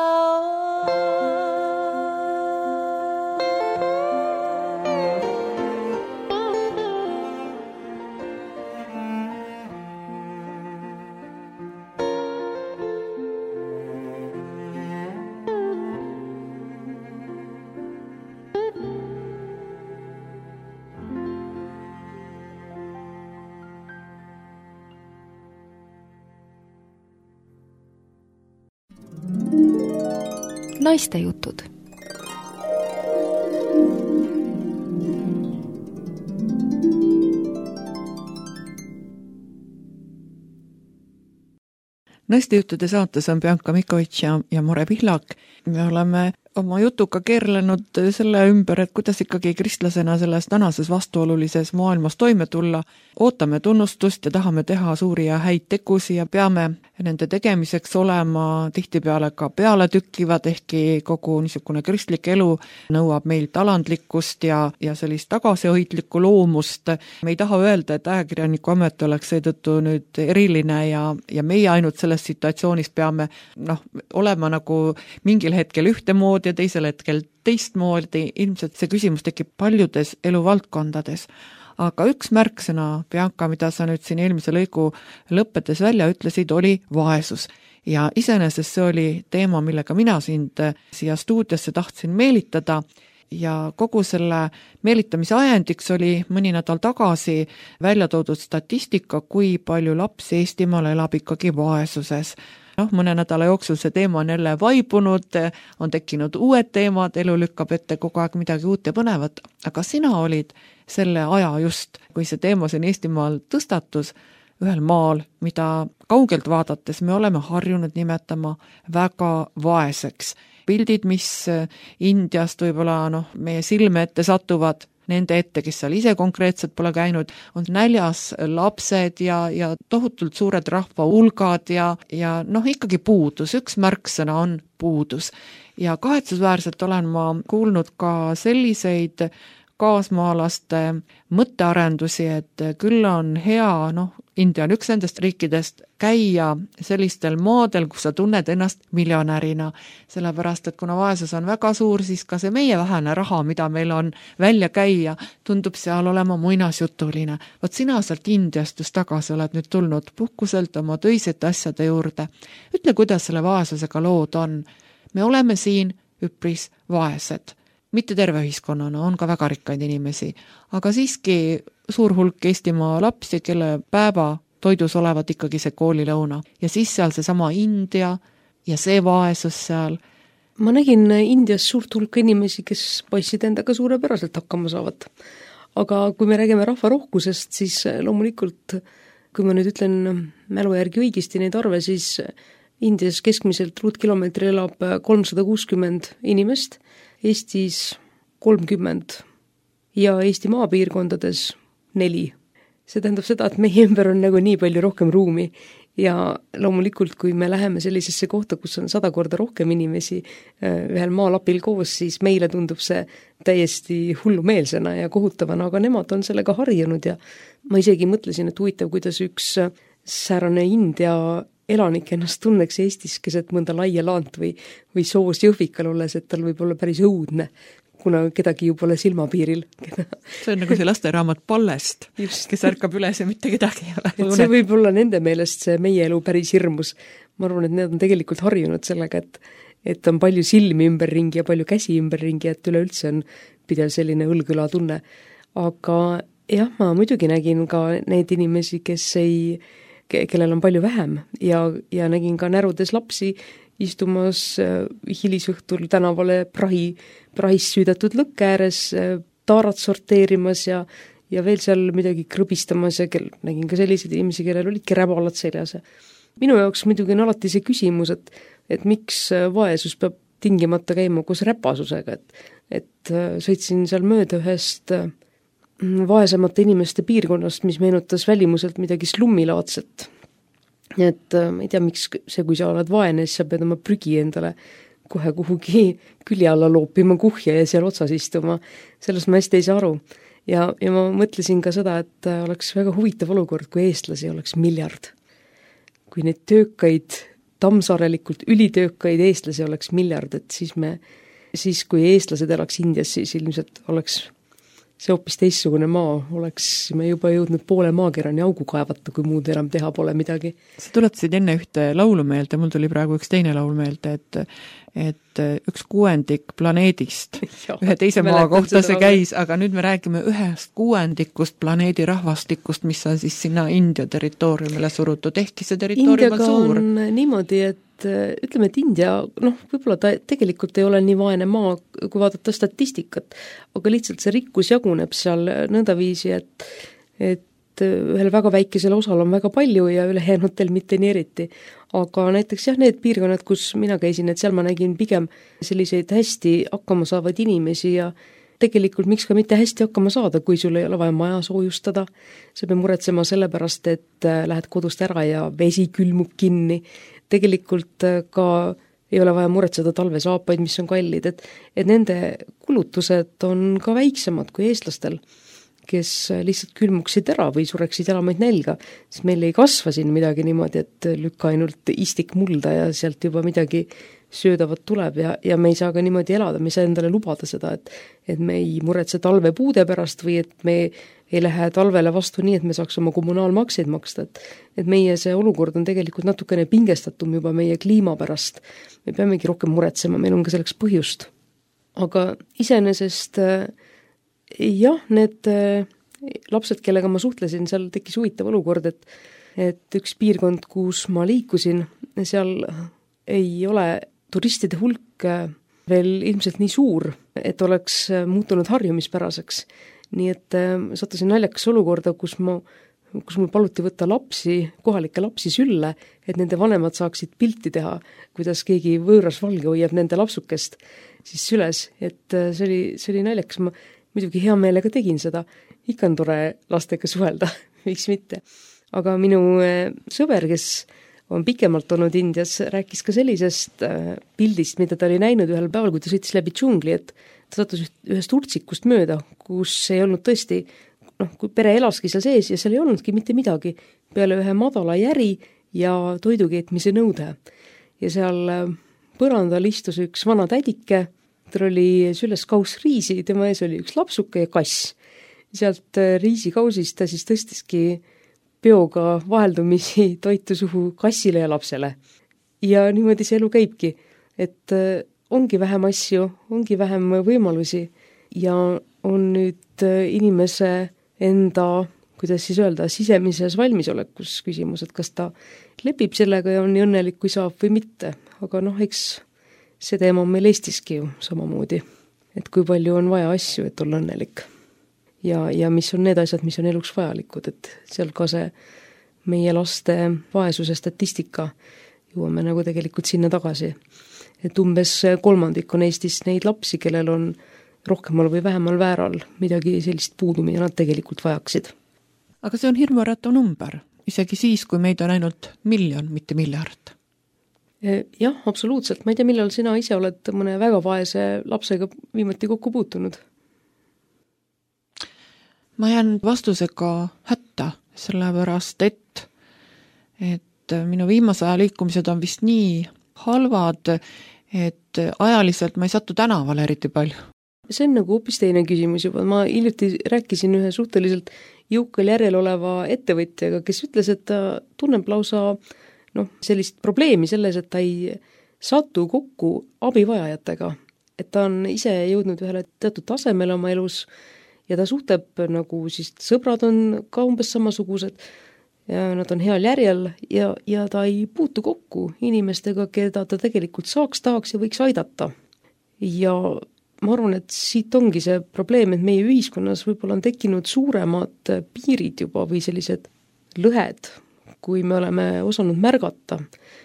Naistejutud. Naistejuttude saates on Bianca Mikovitš ja, ja More Pihlak. Me oleme oma jutuga keerlenud selle ümber, et kuidas ikkagi kristlasena selles tänases vastuolulises maailmas toime tulla. Ootame tunnustust ja tahame teha suuri ja häid tegusi ja peame nende tegemiseks olema tihtipeale ka pealetükkivad, ehkki kogu niisugune kristlik elu nõuab meilt alandlikkust ja, ja sellist tagasihoidlikku loomust. Me ei taha öelda, et ajakirjaniku amet oleks seetõttu nüüd eriline ja, ja meie ainult selles situatsioonis peame noh, olema nagu mingil hetkel ühtemoodi ja teisel hetkel teistmoodi. Ilmselt see küsimus tekib paljudes eluvaldkondades. Aga üks märksõna, Bianca, mida sa nüüd siin eelmise lõigu lõppedes välja ütlesid, oli vaesus. Ja iseenesest see oli teema, millega mina sind siia stuudiosse tahtsin meelitada. Ja kogu selle meelitamise ajendiks oli mõni nädal tagasi välja toodud statistika, kui palju lapsi Eestimaal elab ikkagi vaesuses. Noh, mõne nädala jooksul see teema on jälle vaibunud, on tekkinud uued teemad, elu lükkab ette kogu aeg midagi uut ja põnevat, aga sina olid selle aja just, kui see teema siin Eestimaal tõstatus, ühel maal, mida kaugelt vaadates me oleme harjunud nimetama väga vaeseks. Pildid, mis Indiast võib-olla noh, meie silme ette satuvad, nende ette, kes seal ise konkreetselt pole käinud, on näljas lapsed ja, ja tohutult suured rahvahulgad ja, ja noh, ikkagi puudus. Üks märksõna on puudus. Ja kahetsusväärselt olen ma kuulnud ka selliseid kaasmaalaste mõttearendusi, et küll on hea, noh, India on üks nendest riikidest, käia sellistel maadel, kus sa tunned ennast miljonärina. Sellepärast, et kuna vaesus on väga suur, siis ka see meie vähene raha, mida meil on välja käia, tundub seal olema muinasjutuline. Vot sina sealt Indiast just tagasi oled nüüd tulnud puhkuselt oma töisete asjade juurde. Ütle, kuidas selle vaesusega lood on. Me oleme siin üpris vaesed. Mitte terve ühiskonnana, on ka väga rikkaid inimesi, aga siiski suur hulk Eestimaa lapsi, kelle päeva toidus olevat ikkagi see koolilõuna. Ja siis seal see sama India ja see vaesus seal. Ma nägin Indias suurt hulka inimesi, kes paistsid endaga suurepäraselt hakkama saavad. Aga kui me räägime rahvarohkusest, siis loomulikult, kui ma nüüd ütlen mälu järgi õigesti neid arve, siis Indias keskmiselt ruutkilomeetri elab kolmsada kuuskümmend inimest, Eestis kolmkümmend ja Eesti maapiirkondades neli. See tähendab seda, et meie ümber on nagu nii palju rohkem ruumi ja loomulikult, kui me läheme sellisesse kohta, kus on sada korda rohkem inimesi ühel maalapil koos, siis meile tundub see täiesti hullumeelsena ja kohutavana, aga nemad on sellega harjunud ja ma isegi mõtlesin, et huvitav, kuidas üks säärane India elanik ennast tunneks Eestis keset mõnda laia laant või, või soos jõhvikal olles, et tal võib olla päris õudne, kuna kedagi ju pole silmapiiril. See on nagu see lasteraamat Pallest, kes ärkab üles ja mitte kedagi ei ole. Et see võib olla nende meelest see meie elu päris hirmus. Ma arvan, et need on tegelikult harjunud sellega, et, et on palju silmi ümberringi ja palju käsi ümberringi, et üleüldse on pidev selline õlgõla tunne. aga jah, ma muidugi nägin ka neid inimesi, kes ei, kellel on palju vähem ja, ja nägin ka närudes lapsi istumas hilisõhtul tänavale prahi, prahis süüdatud lõkke ääres, taarat sorteerimas ja, ja veel seal midagi krõbistamas ja kel, nägin ka selliseid inimesi, kellel olidki räbalad seljas. Minu jaoks muidugi on alati see küsimus, et, et miks vaesus peab tingimata käima koos räpasusega, et, et sõitsin seal mööda ühest vaesemate inimeste piirkonnast, mis meenutas välimuselt midagi slummilaadset. Nii et ma ei tea, miks see, kui sa oled vaene, siis sa pead oma prügi endale kohe kuhugi külje alla loopima kuhja ja seal otsas istuma. Sellest ma hästi ei saa aru. Ja, ja ma mõtlesin ka seda, et oleks väga huvitav olukord, kui eestlasi oleks miljard. Kui neid töökaid, tammsaarelikult ülitöökaid eestlasi oleks miljard, et siis me, siis kui eestlased elaks Indias, siis ilmselt oleks see hoopis teistsugune maa, oleks me juba jõudnud poole maakerani augu kaevata, kui muud enam teha pole midagi. Sa tuletasid enne ühte laulu meelde, mul tuli praegu üks teine laul meelde, et, et üks kuuendik planeedist ja, ühe teise maa kohta see käis, aga nüüd me räägime ühest kuuendikust planeedi rahvastikust, mis on siis sinna India territooriumile surutud, ehkki see territoorium on suur. Indiaga on niimoodi, et ütleme, et India, noh, võib-olla ta tegelikult ei ole nii vaene maa, kui vaadata statistikat, aga lihtsalt see rikkus jaguneb seal nõndaviisi, et, et ühel väga väikesel osal on väga palju ja ülejäänutel mitte nii eriti. Aga näiteks jah, need piirkonnad, kus mina käisin, et seal ma nägin pigem selliseid hästi hakkama saavad inimesi ja tegelikult miks ka mitte hästi hakkama saada, kui sul ei ole vaja maja soojustada. Sa pead muretsema selle pärast, et lähed kodust ära ja vesi külmub kinni. Tegelikult ka ei ole vaja muretseda talvesaapaid, mis on kallid, et, et nende kulutused on ka väiksemad kui eestlastel, kes lihtsalt külmuksid ära või sureksid elamaid nälga, sest meil ei kasva siin midagi niimoodi, et lükka ainult istik mulda ja sealt juba midagi söödavat tuleb ja, ja me ei saa ka niimoodi elada, me ei saa endale lubada seda, et, et me ei muretse talvepuude pärast või et me ei lähe talvele vastu nii, et me saaks oma kommunaalmakseid maksta, et, et meie see olukord on tegelikult natukene pingestatum juba meie kliima pärast. Me peamegi rohkem muretsema, meil on ka selleks põhjust. Aga iseenesest jah, need lapsed, kellega ma suhtlesin, seal tekkis huvitav olukord, et, et üks piirkond, kus ma liikusin, seal ei ole turistide hulk veel ilmselt nii suur, et oleks muutunud harjumispäraseks. Nii et sattusin naljakas olukorda, kus, ma, kus mul paluti võtta lapsi, kohalikke lapsi sülle, et nende vanemad saaksid pilti teha, kuidas keegi võõras valge hoiab nende lapsukest siis süles. Et see oli, see oli naljakas, ma muidugi hea meelega tegin seda, ikka on tore lastega suhelda, miks mitte. Aga minu sõber, kes on pikemalt olnud Indias, rääkis ka sellisest pildist, mida ta oli näinud ühel päeval, kui ta sõitis läbi džungli, et ta sattus ühest urtsikust mööda, kus ei olnud tõesti, noh, kui pere elaski seal sees ja seal ei olnudki mitte midagi peale ühe madala järi ja toidukeetmise nõude. Ja seal põrandal istus üks vana tädike, tal oli sülles kauss riisi, tema ees oli üks lapsuke ja kass. Sealt riisikausist ta siis tõstiski peoga vaheldumisi toitu suhu kassile ja lapsele. Ja niimoodi see elu käibki, et ongi vähem asju, ongi vähem võimalusi ja on nüüd inimese enda, kuidas siis öelda, sisemises valmisolekus küsimus, et kas ta lepib sellega ja on nii õnnelik, kui saab või mitte. Aga noh, eks see teema on meil Eestiski ju samamoodi, et kui palju on vaja asju, et olla õnnelik. Ja, ja mis on need asjad, mis on eluks vajalikud, et seal ka see meie laste vaesuse statistika jõuame nagu tegelikult sinna tagasi. Et umbes kolmandik on Eestis neid lapsi, kellel on rohkemal või vähemal vääral midagi sellist puudu, mida nad tegelikult vajaksid. Aga see on hirmuäratav number, isegi siis, kui meid on ainult miljon, mitte miljard. Jah, absoluutselt. Ma ei tea, millal sina ise oled mõne väga vaese lapsega viimati kokku puutunud? Ma jään vastusega hätta, sellepärast, et, et minu viimase aja liikumised on vist nii halvad, et ajaliselt ma ei satu tänavale eriti palju. See on nagu hoopis teine küsimus juba. Ma hiljuti rääkisin ühe suhteliselt jõukal järjel oleva ettevõtjaga, kes ütles, et ta tunneb lausa noh, sellist probleemi selles, et ta ei satu kokku abivajajatega. Et ta on ise jõudnud ühele teatud tasemele oma elus ja ta suhtleb nagu siis, sõbrad on ka umbes samasugused ja nad on heal järjel ja, ja ta ei puutu kokku inimestega, keda ta tegelikult saaks, tahaks ja võiks aidata. Ja ma arvan, et siit ongi see probleem, et meie ühiskonnas võib-olla on tekkinud suuremad piirid juba või sellised lõhed, kui me oleme osanud märgata,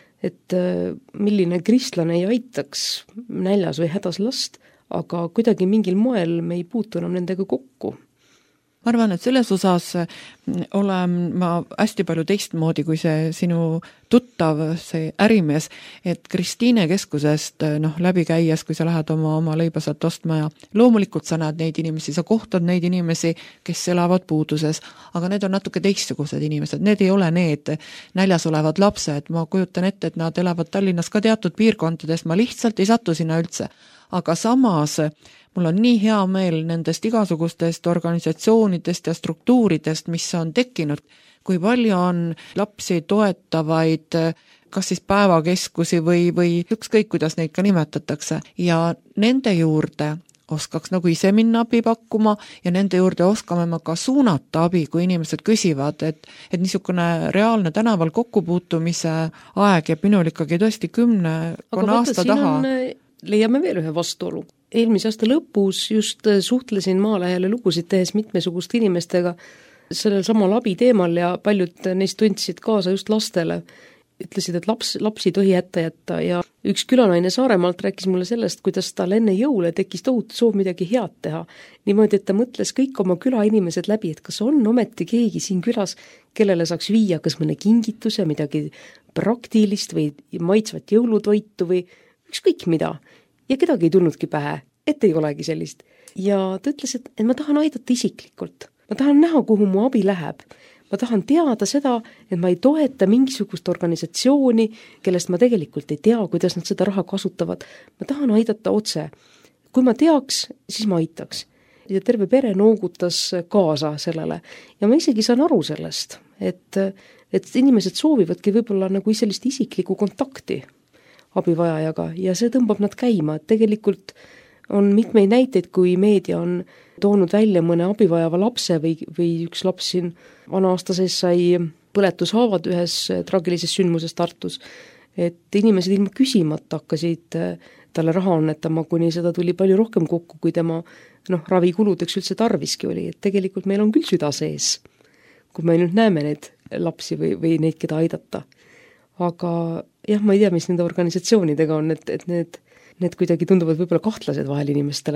et milline kristlane ei aitaks näljas või hädas last, aga kuidagi mingil moel me ei puutu enam nendega kokku. Ma arvan, et selles osas olen ma hästi palju teistmoodi kui see sinu tuttav, see ärimees, et Kristiine keskusest noh, läbi käies, kui sa lähed oma, oma leiba sealt ostma ja loomulikult sa näed neid inimesi, sa kohtad neid inimesi, kes elavad puuduses, aga need on natuke teistsugused inimesed, need ei ole need näljas olevad lapsed, ma kujutan ette, et nad elavad Tallinnas ka teatud piirkondades, ma lihtsalt ei satu sinna üldse, aga samas mul on nii hea meel nendest igasugustest organisatsioonidest ja struktuuridest, mis on tekkinud, kui palju on lapsi toetavaid, kas siis päevakeskusi või, või ükskõik, kuidas neid ka nimetatakse. Ja nende juurde oskaks nagu ise minna abi pakkuma ja nende juurde oskame ma ka suunata abi, kui inimesed küsivad, et, et niisugune reaalne tänaval kokkupuutumise aeg jääb minul ikkagi tõesti kümne aasta taha. On, leiame veel ühe vastuolu. Eelmise aasta lõpus just suhtlesin Maalehele lugusid tehes mitmesuguste inimestega sellel samal abi teemal ja paljud neist tundsid kaasa just lastele. Ütlesid, et laps, lapsi ei tohi hätta jätta ja üks külanaine Saaremaalt rääkis mulle sellest, kuidas tal enne jõule tekkis tohutu soov midagi head teha. Niimoodi, et ta mõtles kõik oma külainimesed läbi, et kas on ometi keegi siin külas, kellele saaks viia kas mõne kingituse, midagi praktilist või maitsvat jõulutoitu või ükskõik mida. Ja kedagi ei tulnudki pähe, et ei olegi sellist. Ja ta ütles, et, et ma tahan aidata isiklikult. Ma tahan näha, kuhu mu abi läheb. Ma tahan teada seda, et ma ei toeta mingisugust organisatsiooni, kellest ma tegelikult ei tea, kuidas nad seda raha kasutavad. Ma tahan aidata otse. Kui ma teaks, siis ma aitaks. Ja terve pere noogutas kaasa sellele. Ja ma isegi saan aru sellest, et, et inimesed soovivadki võib-olla nagu sellist isiklikku kontakti abivajajaga ja see tõmbab nad käima, et tegelikult on mitmeid näiteid, kui meedia on toonud välja mõne abivajava lapse või, või üks laps siin vana aasta sees sai põletushaavad ühes traagilises sündmuses Tartus, et inimesed ilma küsimata hakkasid talle raha annetama, kuni seda tuli palju rohkem kokku, kui tema noh, ravikuludeks üldse tarviski oli, et tegelikult meil on küll süda sees, kui me nüüd näeme neid lapsi või, või neid, keda aidata. Aga jah, ma ei tea, mis nende organisatsioonidega on, et, et need, need kuidagi tunduvad võib-olla kahtlased vahel inimestele.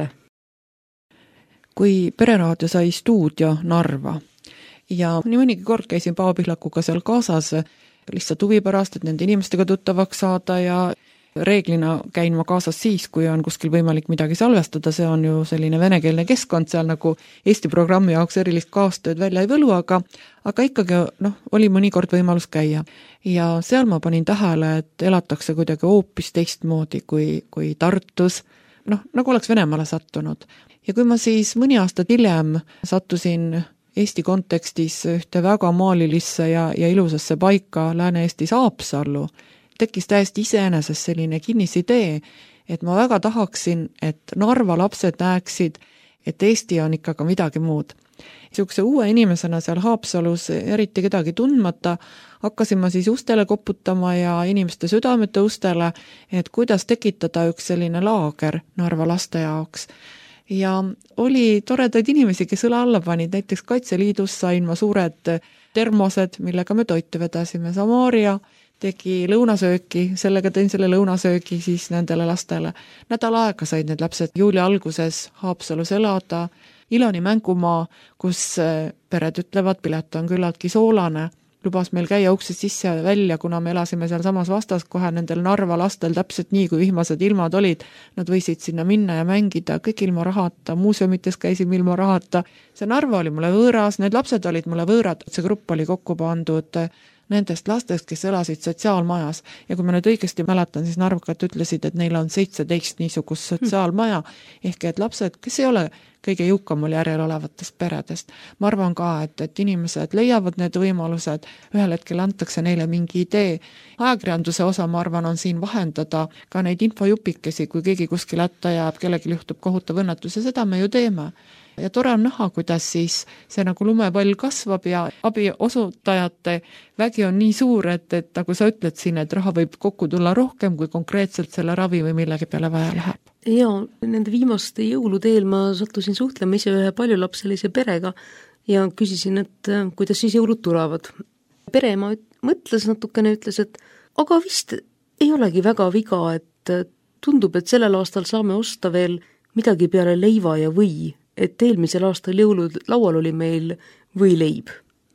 Kui Pereraadio sai stuudio Narva ja nii mõnigi kord käisin Paavo Pihlakuga seal kaasas lihtsalt huvi pärast, et nende inimestega tuttavaks saada ja reeglina käin ma kaasas siis, kui on kuskil võimalik midagi salvestada, see on ju selline venekeelne keskkond, seal nagu Eesti programmi jaoks erilist kaastööd välja ei võlu, aga, aga ikkagi noh, oli mõnikord võimalus käia. Ja seal ma panin tähele, et elatakse kuidagi hoopis teistmoodi kui, kui Tartus, noh, nagu oleks Venemaale sattunud. Ja kui ma siis mõni aasta hiljem sattusin Eesti kontekstis ühte väga maalilisse ja, ja ilusasse paika Lääne-Eestis Haapsallu, tekkis täiesti iseenesest selline kinnisidee, et ma väga tahaksin, et Narva lapsed näeksid, et Eesti on ikka ka midagi muud. Niisuguse uue inimesena seal Haapsalus eriti kedagi tundmata, hakkasin ma siis ustele koputama ja inimeste südamete ustele, et kuidas tekitada üks selline laager Narva laste jaoks. Ja oli toredaid inimesi, kes õla alla panid, näiteks Kaitseliidus sain ma suured termosed, millega me toitu vedasime, Samaria tegi lõunasööki, sellega tõin selle lõunasöögi siis nendele lastele. Nädal aega said need lapsed juuli alguses Haapsalus elada, Iloni mängumaa, kus pered ütlevad, pilet on küllaltki soolane, lubas meil käia uksest sisse ja välja, kuna me elasime seal samas vastas kohe nendel Narva lastel täpselt nii, kui vihmased ilmad olid, nad võisid sinna minna ja mängida, kõik ilma rahata, muuseumites käisime ilma rahata, see Narva oli mulle võõras, need lapsed olid mulle võõrad, see grupp oli kokku pandud nendest lastest, kes elasid sotsiaalmajas. Ja kui ma nüüd õigesti mäletan, siis narvakad ütlesid, et neil on seitseteist niisugust sotsiaalmaja, ehk et lapsed, kes ei ole kõige jõukamal järjel olevatest peredest. Ma arvan ka, et, et inimesed leiavad need võimalused, ühel hetkel antakse neile mingi idee. Ajakirjanduse osa, ma arvan, on siin vahendada ka neid infojupikesi, kui keegi kuskil hätta jääb, kellelgi juhtub kohutav õnnetus ja seda me ju teeme. Ja tore on näha, kuidas siis see nagu lumepall kasvab ja abi osutajate vägi on nii suur, et, et nagu sa ütled siin, et raha võib kokku tulla rohkem, kui konkreetselt selle ravi või millegi peale vaja läheb. Ja nende viimaste jõulude eel ma sattusin suhtlema ise ühe paljulapselise perega ja küsisin, et kuidas siis jõulud tulevad. Pere ma mõtles natukene, ütles, et aga vist ei olegi väga viga, et tundub, et sellel aastal saame osta veel midagi peale leiva ja või, et eelmisel aastal jõulud laual oli meil võileib.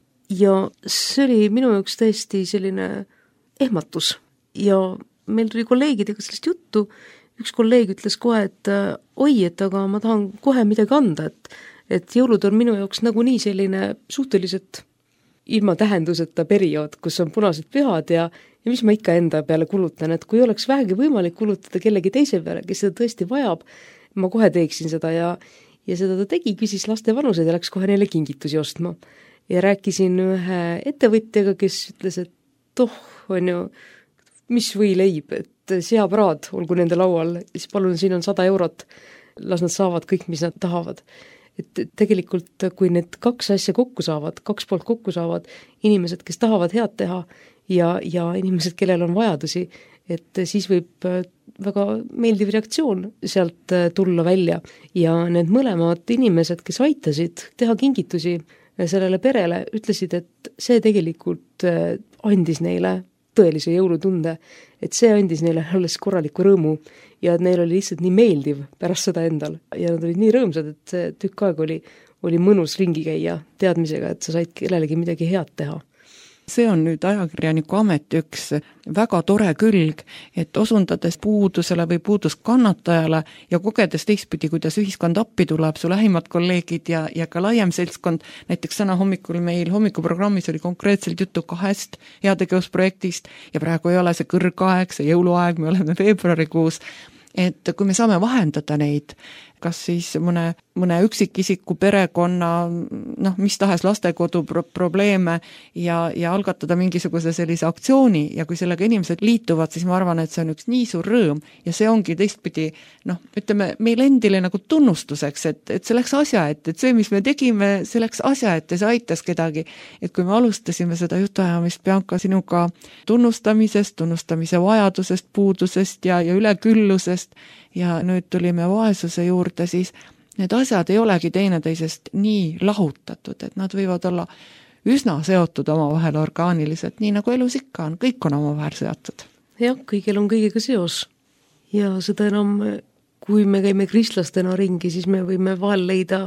Ja see oli minu jaoks täiesti selline ehmatus ja meil tuli kolleegidega sellest juttu. Üks kolleeg ütles kohe, et oi, et aga ma tahan kohe midagi anda, et, et jõulud on minu jaoks nagunii selline suhteliselt ilma tähenduseta periood, kus on punased pühad ja, ja mis ma ikka enda peale kulutan, et kui oleks vähegi võimalik kulutada kellegi teise peale, kes seda tõesti vajab, ma kohe teeksin seda ja, ja seda ta tegi, küsis laste vanused ja läks kohe neile kingitusi ostma. Ja rääkisin ühe ettevõtjaga, kes ütles, et toh, on ju, mis või leib, et seapraad, olgu nende laual, siis palun, siin on sada eurot, las nad saavad kõik, mis nad tahavad. Et tegelikult, kui need kaks asja kokku saavad, kaks poolt kokku saavad, inimesed, kes tahavad head teha ja, ja inimesed, kellel on vajadusi, et siis võib väga meeldiv reaktsioon sealt tulla välja ja need mõlemad inimesed, kes aitasid teha kingitusi sellele perele, ütlesid, et see tegelikult andis neile tõelise jõulutunde, et see andis neile alles korraliku rõõmu ja neil oli lihtsalt nii meeldiv pärast seda endal ja nad olid nii rõõmsad, et see tükk aeg oli, oli mõnus ringi käia teadmisega, et sa said kellelegi midagi head teha. See on nüüd ajakirjaniku ameti üks väga tore külg, et osundades puudusele või puuduskannatajale ja kogedes teistpidi, kuidas ühiskond appi tuleb, su lähimad kolleegid ja, ja ka laiem seltskond, näiteks täna hommikul meil hommikuprogrammis oli konkreetselt juttu kahest heategevusprojektist ja praegu ei ole see kõrgaeg, see jõuluaeg, me oleme veebruarikuus, et kui me saame vahendada neid, kas siis mõne, mõne üksikisiku perekonna, noh, mis tahes lastekodu pro- probleeme ja, ja algatada mingisuguse sellise aktsiooni ja kui sellega inimesed liituvad, siis ma arvan, et see on üks nii suur rõõm ja see ongi teistpidi, noh, ütleme, meil endile nagu tunnustuseks, et, et see läks asja, et, et see, mis me tegime, see läks asja, et see aitas kedagi. Et kui me alustasime seda jutuajamist Bianca sinuga tunnustamisest, tunnustamise vajadusest, puudusest ja, ja üleküllusest, ja nüüd tulime vaesuse juurde, siis need asjad ei olegi teineteisest nii lahutatud, et nad võivad olla üsna seotud omavahel orgaaniliselt, nii nagu elus ikka on, kõik on omavahel seotud. Jah, kõigil on kõigega seos ja seda enam, kui me käime kristlastena ringi, siis me võime vahel leida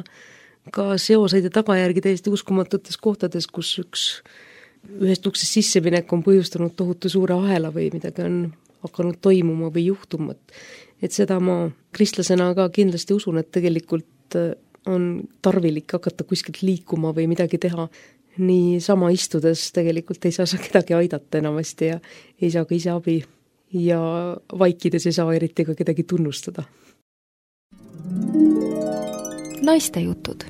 ka seoseid ja tagajärgi täiesti uskumatutes kohtades, kus üks ühest uksest sisseminek on põhjustanud tohutu suure ahela või midagi on hakanud toimuma või juhtuma. Et seda ma kristlasena ka kindlasti usun, et tegelikult on tarvilik hakata kuskilt liikuma või midagi teha. Nii sama istudes tegelikult ei saa sa kedagi aidata enamasti ja ei saa ka ise abi ja vaikides ei saa eriti ka kedagi tunnustada. Naiste jutud.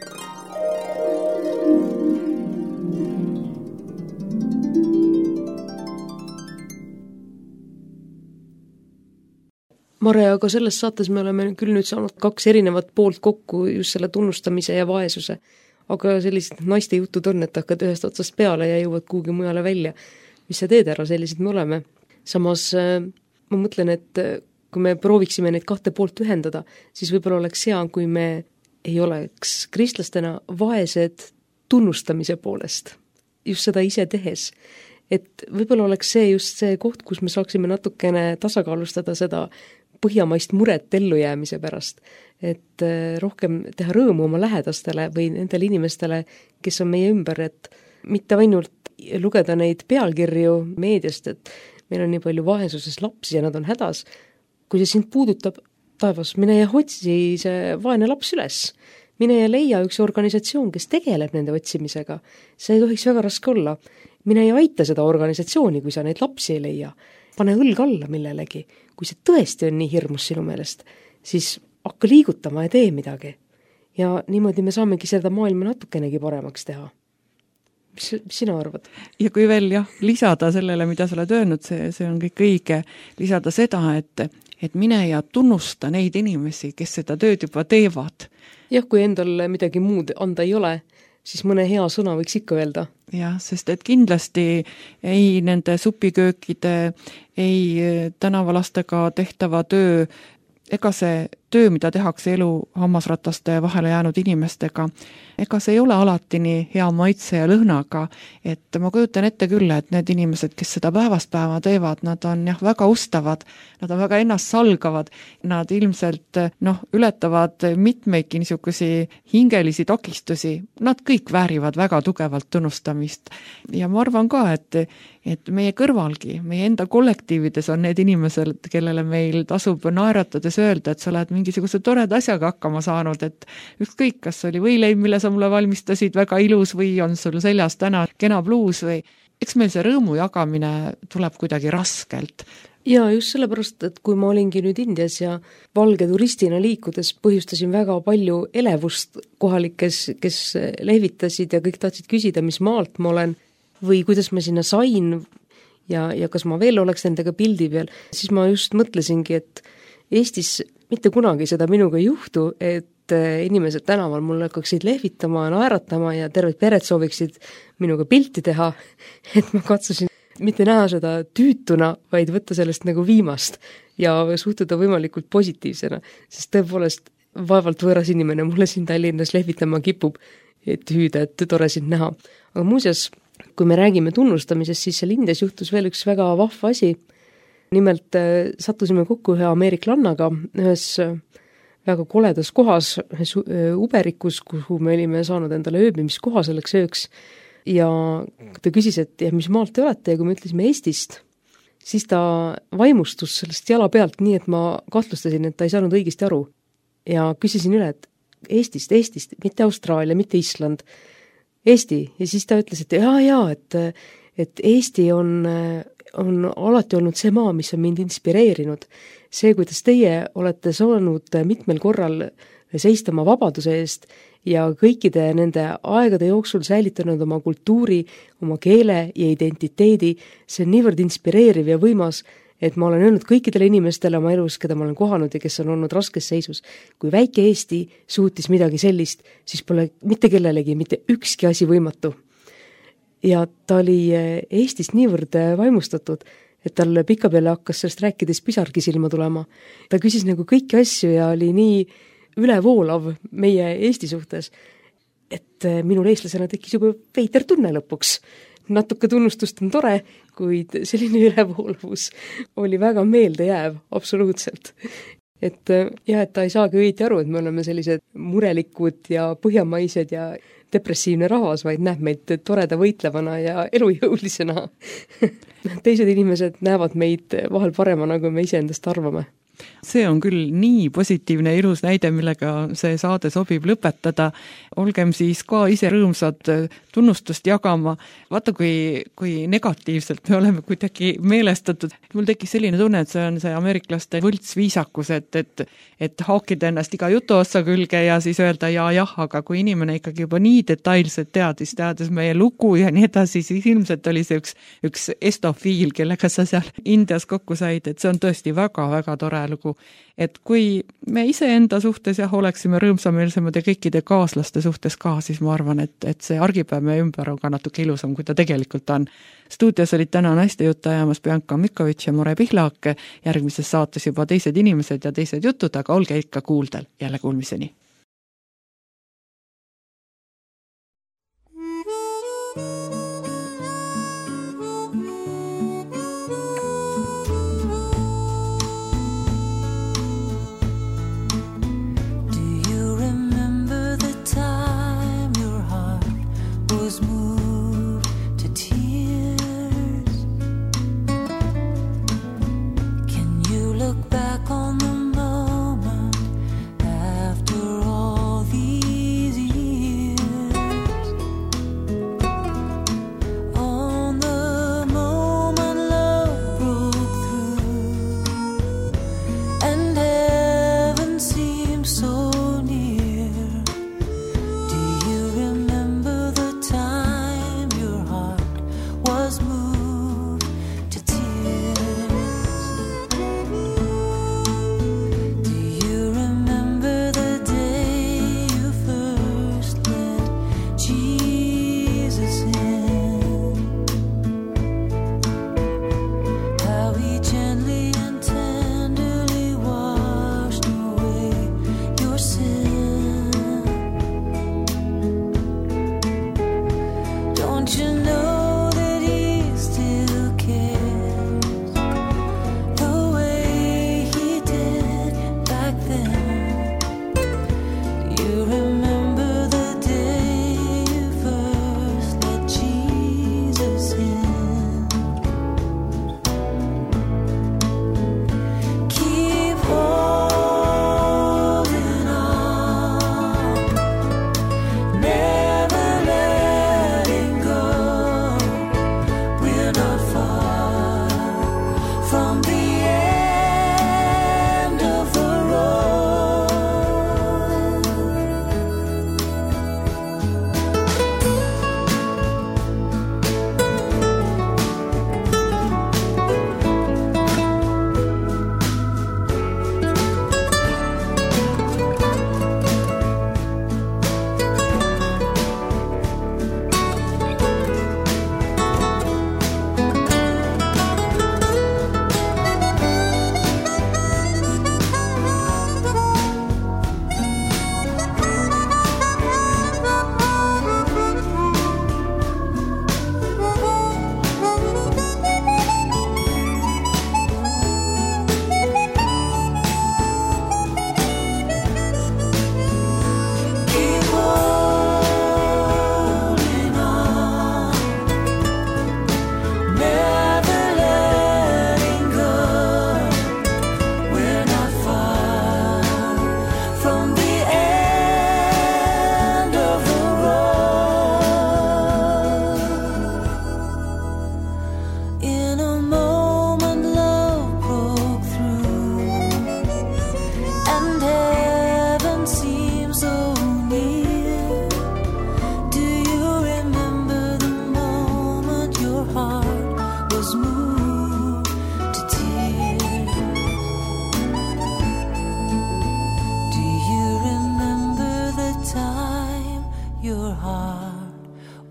Mare, aga selles saates me oleme küll nüüd saanud kaks erinevat poolt kokku just selle tunnustamise ja vaesuse. Aga sellised naiste jutud on, et hakkad ühest otsast peale ja jõuad kuhugi mujale välja. Mis sa teed ära, sellised me oleme. Samas ma mõtlen, et kui me prooviksime neid kahte poolt ühendada, siis võib-olla oleks hea, kui me ei oleks kristlastena vaesed tunnustamise poolest. Just seda ise tehes. Et võib-olla oleks see just see koht, kus me saaksime natukene tasakaalustada seda põhjamaist muret ellujäämise pärast, et rohkem teha rõõmu oma lähedastele või nendele inimestele, kes on meie ümber, et mitte ainult lugeda neid pealkirju meediast, et meil on nii palju vaesuses lapsi ja nad on hädas. Kui see sind puudutab, taevas, mine ja otsi see vaene laps üles. Mine ja leia üks organisatsioon, kes tegeleb nende otsimisega. See ei tohiks väga raske olla. Mine ja aita seda organisatsiooni, kui sa neid lapsi ei leia. Pane õlg alla millelegi. Kui see tõesti on nii hirmus sinu meelest, siis hakka liigutama ja tee midagi. ja niimoodi me saamegi seda maailma natukenegi paremaks teha. Mis, mis sina arvad? Ja kui veel jah, lisada sellele, mida sa oled öelnud, see, see on kõik õige, lisada seda, et, et mine ja tunnusta neid inimesi, kes seda tööd juba teevad. Jah, kui endal midagi muud anda ei ole, siis mõne hea sõna võiks ikka öelda. Jah, sest et kindlasti ei nende supiköökide, ei tänavalastega tehtava töö, ega see töö, mida tehakse elu hammasrataste vahele jäänud inimestega, ega see ei ole alati nii hea maitse ja lõhnaga, et ma kujutan ette küll, et need inimesed, kes seda päevast päeva teevad, nad on jah, väga ustavad, nad on väga ennast salgavad, nad ilmselt noh, ületavad mitmeidki niisugusi hingelisi takistusi, nad kõik väärivad väga tugevalt tunnustamist. Ja ma arvan ka, et, et meie kõrvalgi, meie enda kollektiivides on need inimesed, kellele meil tasub naeratades öelda, et sa oled mingisuguse toreda asjaga hakkama saanud, et ükskõik, kas oli võileib, mille sa mulle valmistasid, väga ilus või on sul seljas täna kena bluus või eks meil see rõõmu jagamine tuleb kuidagi raskelt. Ja just sellepärast, et kui ma olingi nüüd Indias ja valge turistina liikudes põhjustasin väga palju elevust kohalikes, kes lehvitasid ja kõik tahtsid küsida, mis maalt ma olen või kuidas ma sinna sain ja, ja kas ma veel oleks nendega pildi peal, siis ma just mõtlesingi, et Eestis mitte kunagi seda minuga ei juhtu, et inimesed tänaval mulle hakkaksid lehvitama, naeratama ja terved pered sooviksid minuga pilti teha, et ma katsusin mitte näha seda tüütuna, vaid võtta sellest nagu viimast ja suhtuda võimalikult positiivsena, sest tõepoolest vaevalt võõras inimene mulle siin Tallinnas lehvitama kipub, et hüüda, et tore sind näha. Aga muuseas, kui me räägime tunnustamisest, siis seal Indias juhtus veel üks väga vahva asi. Nimelt sattusime kokku ühe ameeriklannaga ühes väga koledas kohas, ühes uberikus, kuhu me olime saanud endale ööbimiskoha selleks ööks ja ta küsis, et ja, mis maalt te olete ja kui me ütlesime Eestist, siis ta vaimustus sellest jala pealt nii, et ma kahtlustasin, et ta ei saanud õigesti aru ja küsisin üle, et Eestist, Eestist, mitte Austraalia, mitte Island, Eesti ja siis ta ütles, et jaa, jaa, et, et Eesti on on alati olnud see maa, mis on mind inspireerinud. See, kuidas teie olete saanud mitmel korral seista oma vabaduse eest ja kõikide nende aegade jooksul säilitanud oma kultuuri, oma keele ja identiteedi, see on niivõrd inspireeriv ja võimas, et ma olen öelnud kõikidele inimestele oma elus, keda ma olen kohanud ja kes on olnud raskes seisus. Kui väike Eesti suutis midagi sellist, siis pole mitte kellelegi mitte ükski asi võimatu. Ja ta oli Eestist niivõrd vaimustatud, et tal pika peale hakkas sellest rääkides pisargi silma tulema. Ta küsis nagu kõiki asju ja oli nii ülevoolav meie Eesti suhtes, et minul eestlasena tekkis juba veider tunne lõpuks. Natuke tunnustust on tore, kuid selline ülevoolavus oli väga meelde jääv, absoluutselt. Et jah, et ta ei saagi õieti aru, et me oleme sellised murelikud ja põhjamaised ja depressiivne rahvas, vaid näeb meid toreda võitlevana ja elujõulisena. Teised inimesed näevad meid vahel paremana, kui me ise endast arvame. See on küll nii positiivne ja ilus näide, millega see saade sobib lõpetada. Olgem siis ka ise rõõmsad tunnustust jagama. Vaata, kui, kui negatiivselt me oleme kuidagi meelestatud. Mul tekkis selline tunne, et see on see ameeriklaste võltsviisakus, et, et, et haakida ennast iga jutu ossa külge ja siis öelda ja jah, aga kui inimene ikkagi juba nii detailselt teadis, teadis meie lugu ja nii edasi, siis ilmselt oli see üks, üks estofiil, kellega sa seal Indias kokku said, et see on tõesti väga-väga tore lugu, et kui me ise enda suhtes jah, oleksime rõõmsameelsemad ja kõikide kaaslaste suhtes ka, siis ma arvan, et, et see argipäev meie ümber on ka natuke ilusam, kui ta tegelikult on. Stuudios olid täna naiste juttu ajamas Bianca Mikovitš ja More Pihlak, järgmises saates juba teised inimesed ja teised jutud, aga olge ikka kuuldel, jälle kuulmiseni.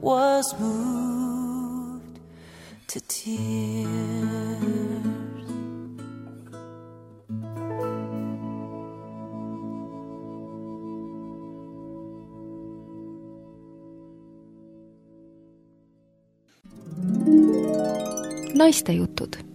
was moved to tears. Naistejutud